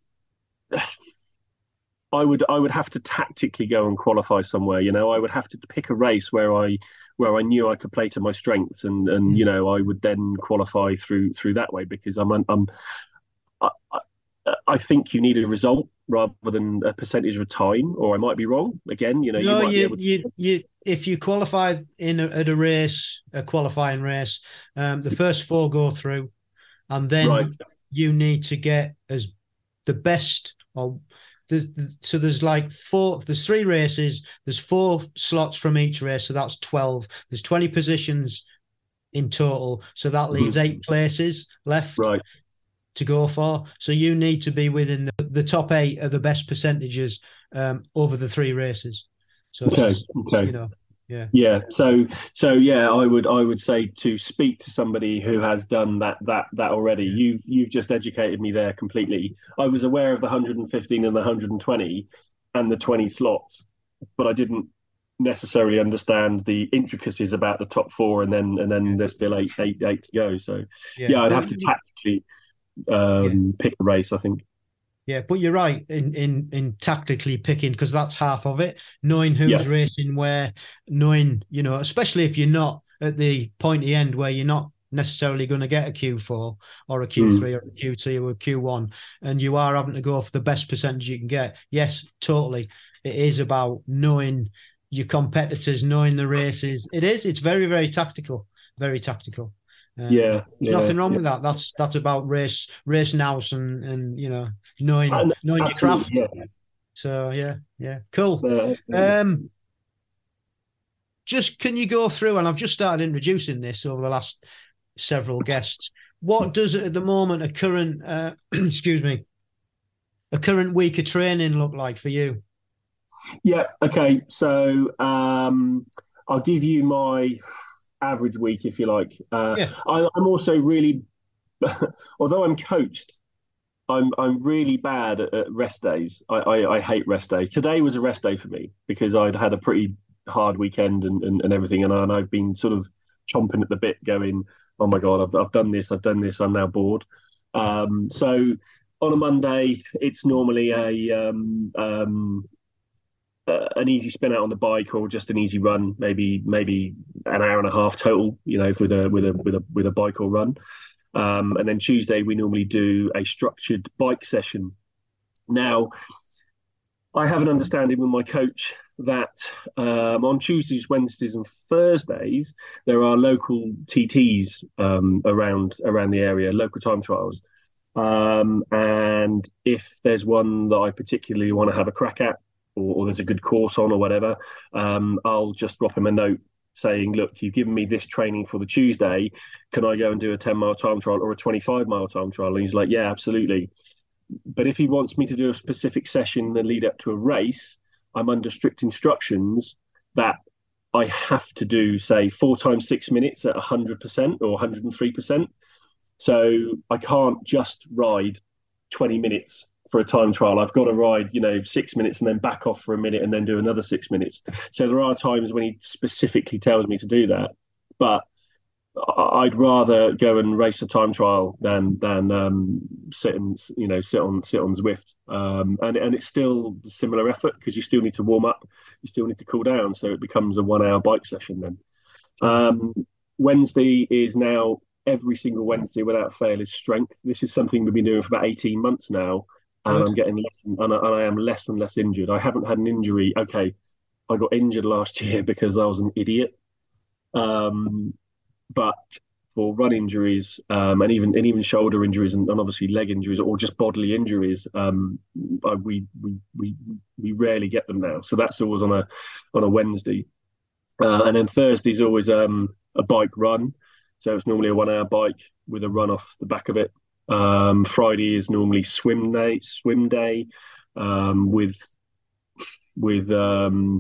I would I would have to tactically go and qualify somewhere. You know, I would have to pick a race where I where I knew I could play to my strengths, and and mm. you know, I would then qualify through through that way, because I'm I'm I, I think you need a result rather than a percentage of time, or I might be wrong. Again, you know, no, you might you, be able to... you, you, if you qualify in a, at a race, a qualifying race, um, the first four go through, and then right. you need to get as the best. Or there's, so there's like four. There's three races. There's four slots from each race, so that's twelve. There's twenty positions in total, so that leaves mm-hmm. eight places left. Right. To go for, so you need to be within the, the top eight of the best percentages um, over the three races. So okay, just, okay, you know, yeah, yeah. So, so yeah, I would, I would say to speak to somebody who has done that, that, that already. Yeah. You've, you've just educated me there completely. I was aware of the one hundred fifteen and the one hundred twenty and the twenty slots, but I didn't necessarily understand the intricacies about the top four, and then, and then yeah. there's still eight, eight, eight to go. So, yeah, yeah I'd have to tactically. Um, yeah. pick a race, I think. Yeah, but you're right in in in tactically picking, because that's half of it. Knowing who's yeah. racing where, knowing, you know, especially if you're not at the pointy end where you're not necessarily going to get a Q four or a Q three mm. or a Q two or a Q one, and you are having to go for the best percentage you can get. Yes, totally. It is about knowing your competitors, knowing the races. It is. It's very, very tactical. Very tactical. Um, yeah, there's yeah, nothing wrong yeah. with that. That's that's about race race nous and and you know knowing and knowing your craft. Yeah. So yeah, yeah, cool. Uh, yeah. Um, just can you go through? And I've just started introducing this over the last several guests. What does at the moment a current uh, excuse me a current week of training look like for you? Yeah. Okay. So um, I'll give you my average week, if you like. Uh, yeah. I, I'm also really, although I'm coached, I'm I'm really bad at, at rest days. I, I, I hate rest days. Today was a rest day for me because I'd had a pretty hard weekend and, and, and everything, and, I, and I've been sort of chomping at the bit, going, oh my god, I've I've done this, I've done this, I'm now bored. Um, so on a Monday, it's normally a um, um, Uh, an easy spin out on the bike, or just an easy run, maybe maybe an hour and a half total, you know, with a with a with a with a bike or run. Um, and then Tuesday we normally do a structured bike session. Now, I have an understanding with my coach that um, on Tuesdays, Wednesdays, and Thursdays there are local T Ts um, around around the area, local time trials. Um, and if there's one that I particularly want to have a crack at, Or, or there's a good course on or whatever, um, I'll just drop him a note saying, look, you've given me this training for the Tuesday. Can I go and do a ten mile time trial or a twenty-five mile time trial? And he's like, yeah, absolutely. But if he wants me to do a specific session that lead up to a race, I'm under strict instructions that I have to do, say, four times six minutes at one hundred percent or one hundred three percent. So I can't just ride twenty minutes for a time trial. I've got to ride, you know, six minutes and then back off for a minute and then do another six minutes. So there are times when he specifically tells me to do that, but I'd rather go and race a time trial than than um, sit and you know sit on sit on Zwift. Um, and and it's still similar effort because you still need to warm up, you still need to cool down. So it becomes a one hour bike session then. Um, Wednesday is now every single Wednesday without fail is strength. This is something we've been doing for about eighteen months now. And I'm getting less, and I, and I am less and less injured. I haven't had an injury. Okay, I got injured last year because I was an idiot. Um, but for run injuries um, and even and even shoulder injuries and, and obviously leg injuries or just bodily injuries, um, I, we we we we rarely get them now. So that's always on a on a Wednesday, uh, and then Thursday's always um, a bike run. So it's normally a one hour bike with a run off the back of it. Um, Friday is normally swim day, swim day um, with with um,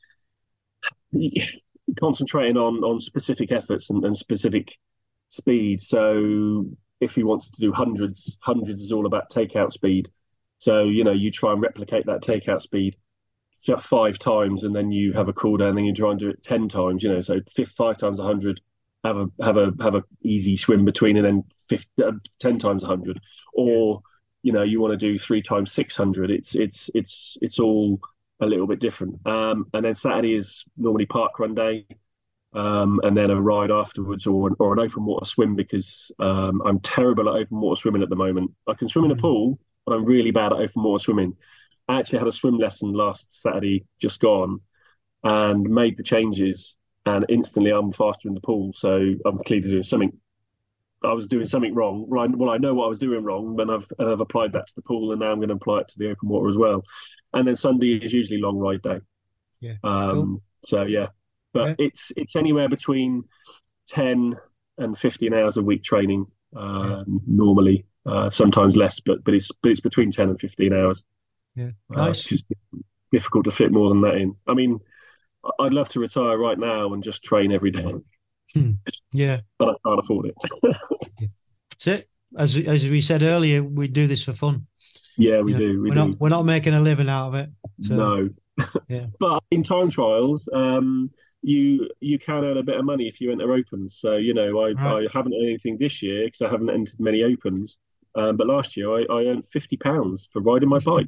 concentrating on on specific efforts and, and specific speed. So if he wants to do hundreds, hundreds is all about takeout speed. So you know you try and replicate that takeout speed five times, and then you have a cool down, and then you try and do it ten times. You know, so five times a hundred, have a have a have a easy swim between, and then fifty, uh, ten times a hundred, or you know you want to do three times six hundred. It's it's it's it's all a little bit different. Um, and then Saturday is normally park run day, um, and then a ride afterwards, or or an open water swim because um, I'm terrible at open water swimming at the moment. I can swim in a pool, but I'm really bad at open water swimming. I actually had a swim lesson last Saturday, just gone, and made the changes, and instantly I'm faster in the pool. So I'm clearly doing something. I was doing something wrong. Well, I, well, I know what I was doing wrong, and I've and I've applied that to the pool, and now I'm going to apply it to the open water as well. And then Sunday is usually long ride day. Yeah. Um, cool. So yeah, but yeah. it's it's anywhere between ten and fifteen hours a week training um, yeah. normally. Uh, sometimes less, but but it's but it's between ten and fifteen hours. Yeah, nice. Uh, it's difficult to fit more than that in. I mean, I'd love to retire right now and just train every day. Hmm. Yeah, but I can't afford it. So, as as we said earlier, we do this for fun. Yeah, we you know, do. We we're do. not we're not making a living out of it. So, no. Yeah. But in time trials, um, you you can earn a bit of money if you enter opens. So you know, I right. I haven't earned anything this year because I haven't entered many opens. Um, but last year I, I earned fifty pounds for riding my bike.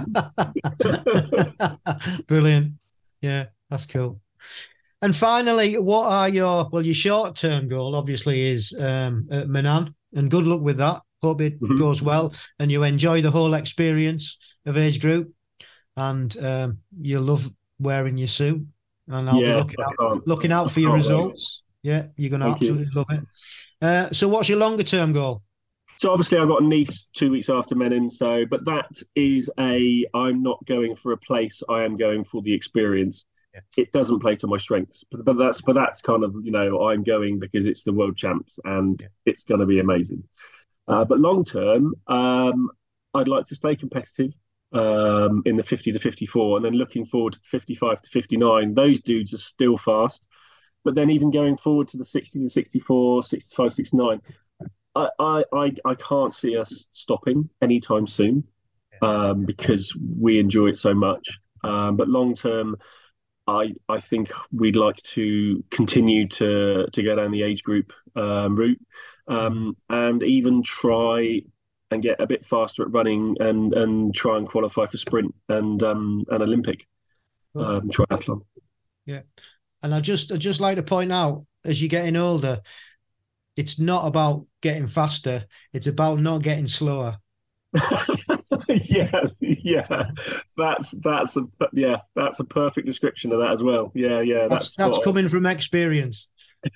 Brilliant. Yeah, that's cool. And finally, what are your, well, your short-term goal obviously is um, at Menan, and good luck with that. Hope it mm-hmm. goes well and you enjoy the whole experience of age group, and um, you love wearing your suit, and I'll yeah, be looking out, looking out for your results. Wait. Yeah, you're going to absolutely you. love it. Uh, so what's your longer-term goal? So obviously I've got a Nice two weeks after Menin, so but that is a I'm not going for a place, I am going for the experience. Yeah. It doesn't play to my strengths, but but that's but that's kind of, you know, I'm going because it's the world champs and yeah. it's going to be amazing. Uh, but long term, um, I'd like to stay competitive um, in the fifty to fifty-four, and then looking forward to fifty-five to fifty-nine. Those dudes are still fast, but then even going forward to the sixty to sixty-four, sixty-five, sixty-nine. I, I, I can't see us stopping anytime soon um, because we enjoy it so much. Um, but long term, I I think we'd like to continue to to go down the age group um, route um, and even try and get a bit faster at running and, and try and qualify for sprint and um, an Olympic um, triathlon. Yeah, and I just I just like to point out, as you're getting older, it's not about getting faster. It's about not getting slower. yeah, yeah, that's that's a yeah, that's a perfect description of that as well. Yeah, yeah, that's that's, that's coming from experience.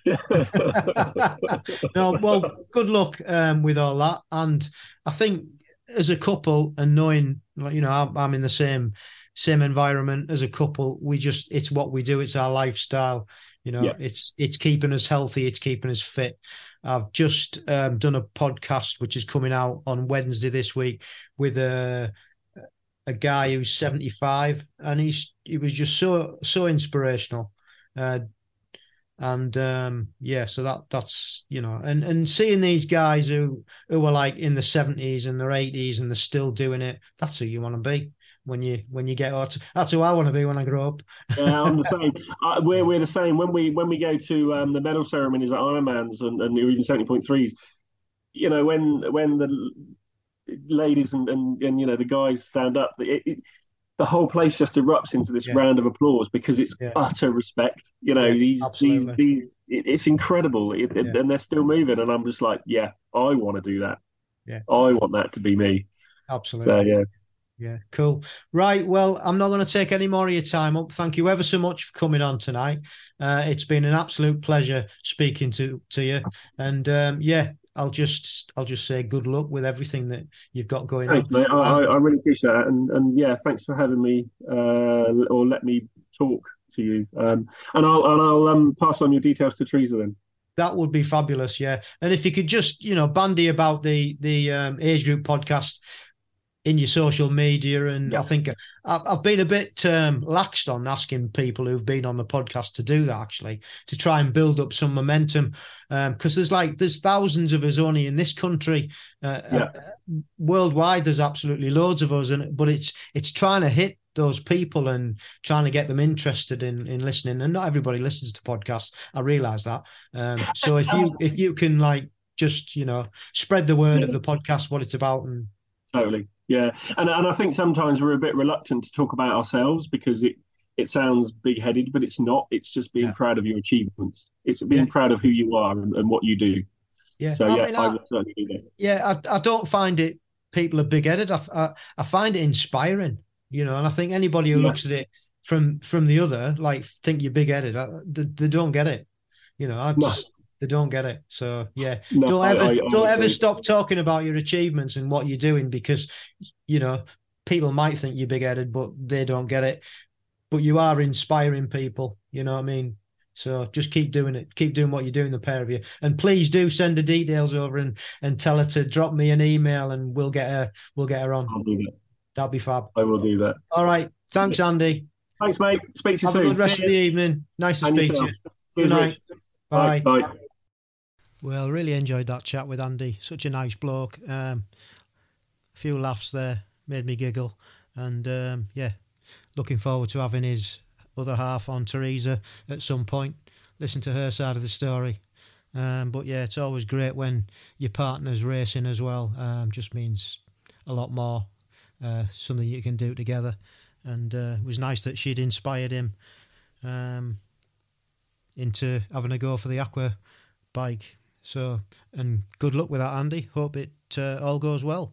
No, well, good luck um, with all that, and I think as a couple and knowing, you know, I'm, I'm in the same same environment as a couple. We just it's what we do. It's our lifestyle. You know, yeah. it's it's keeping us healthy. It's keeping us fit. I've just um, done a podcast which is coming out on Wednesday this week with a a guy who's seventy-five, and he's he was just so so inspirational, uh, and um, yeah, so that that's you know, and and seeing these guys who who are like in the seventies and their eighties and they're still doing it, that's who you want to be. When you when you get out, that's who I want to be when I grow up. Yeah, I'm the same. Uh, we're we're the same. When we when we go to um, the medal ceremonies at Ironmans and, and even seventy point threes, you know, when when the ladies and, and, and you know the guys stand up, it, it, the whole place just erupts into this yeah. round of applause because it's yeah. utter respect. You know, yeah, these absolutely. these these it, it's incredible, it, yeah. and they're still moving, and I'm just like, yeah, I want to do that. Yeah, I want that to be me. Absolutely. So yeah. Yeah, cool. Right, well, I'm not going to take any more of your time up. Thank you ever so much for coming on tonight. Uh, it's been an absolute pleasure speaking to to you. And um, yeah, I'll just I'll just say good luck with everything that you've got going on. Thanks, mate. I, I, And I really appreciate that, and and yeah, thanks for having me uh, or let me talk to you. Um, and I'll and I'll um, pass on your details to Teresa then. that would be fabulous, yeah. And if you could just, you know, bandy about the the um, age group podcast in your social media. And Yeah, I think I've, I've been a bit um, laxed on asking people who've been on the podcast to do that, actually, to try and build up some momentum. Because um, there's like, there's thousands of us only in this country. Uh, yeah, uh, worldwide, there's absolutely loads of us. And, but it's, it's trying to hit those people and trying to get them interested in, in listening. And not everybody listens to podcasts. I realize that. Um, so if you, if you can like, just, you know, spread the word yeah, of the podcast, what it's about, and totally. Yeah, and and I think sometimes we're a bit reluctant to talk about ourselves because it it sounds big headed, but it's not. It's just being yeah, proud of your achievements. It's yeah. being proud of who you are and, and what you do. Yeah, So I yeah, mean, I I, will certainly do that. yeah, I, I don't find it people are big headed. I, I I find it inspiring, you know, and I think anybody who Yeah, looks at it from from the other, like, think you're big headed, they, they don't get it. You know, I no, just they don't get it. So yeah, no, don't I, ever I, don't I ever agree. stop talking about your achievements and what you're doing, because you know people might think you're big headed, but they don't get it. But you are inspiring people. You know what I mean? So just keep doing it. Keep doing what you're doing, the pair of you. And please do send the details over and and tell her to drop me an email, and we'll get her we'll get her on. I'll do that. That'll be fab. I will do that. All right. Thanks, Andy. Thanks, mate. Speak to you Have a soon. good rest of the Cheers. evening. Nice to And speak to yourself. you. Good Cheers, night. Rich. Bye. Bye. Bye. Well, really enjoyed that chat with Andy. Such a nice bloke. Um, a few laughs there, made me giggle. And um, yeah, looking forward to having his other half on, Teresa, at some point. Listen to her side of the story. Um, but yeah, it's always great when your partner's racing as well. Um, just means a lot more. Uh, something you can do together. And uh, it was nice that she'd inspired him um, into having a go for the aqua bike. So, and good luck with that, Andy. Hope it uh, all goes well.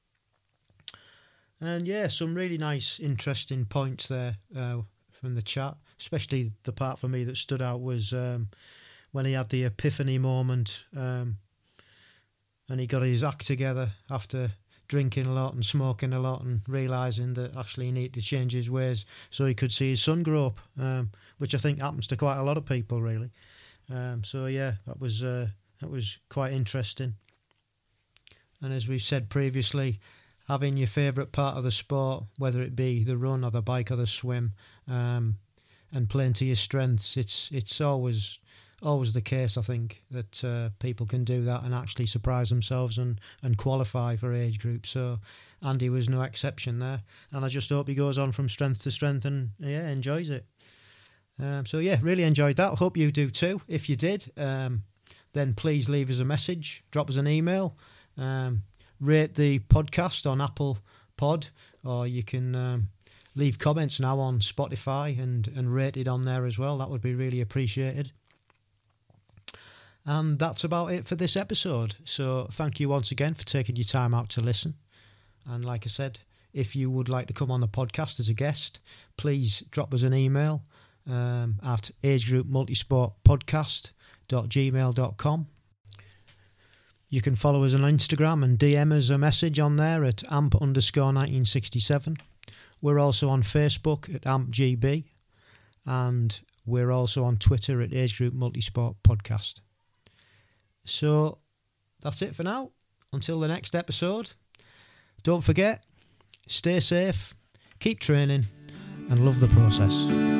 And yeah, some really nice, interesting points there uh, from the chat. Especially the part for me that stood out was um, when he had the epiphany moment um, and he got his act together after drinking a lot and smoking a lot and realising that actually he needed to change his ways so he could see his son grow up, um, which I think happens to quite a lot of people, really. Um, so yeah, that was uh, that was quite interesting. And as we've said previously, having your favourite part of the sport, whether it be the run or the bike or the swim, um, and playing to your strengths, it's it's always always the case, I think, that uh, people can do that and actually surprise themselves and, and qualify for age groups. So Andy was no exception there. And I just hope he goes on from strength to strength and, yeah, enjoys it. Um, so, yeah, really enjoyed that. Hope you do too. If you did, um, then please leave us a message, drop us an email, um, rate the podcast on Apple Pod, or you can um, leave comments now on Spotify and, and rate it on there as well. That would be really appreciated. And that's about it for this episode. So thank you once again for taking your time out to listen. And like I said, if you would like to come on the podcast as a guest, please drop us an email um, at agegroupmultisportpodcast dot gmail dot com. You can follow us on Instagram and D M us a message on there at amp underscore nineteen sixty-seven. We're also on Facebook at ampgb, and we're also on Twitter at Age Group Multisport Podcast. So that's it for now. Until the next episode, don't forget, stay safe, keep training, and love the process.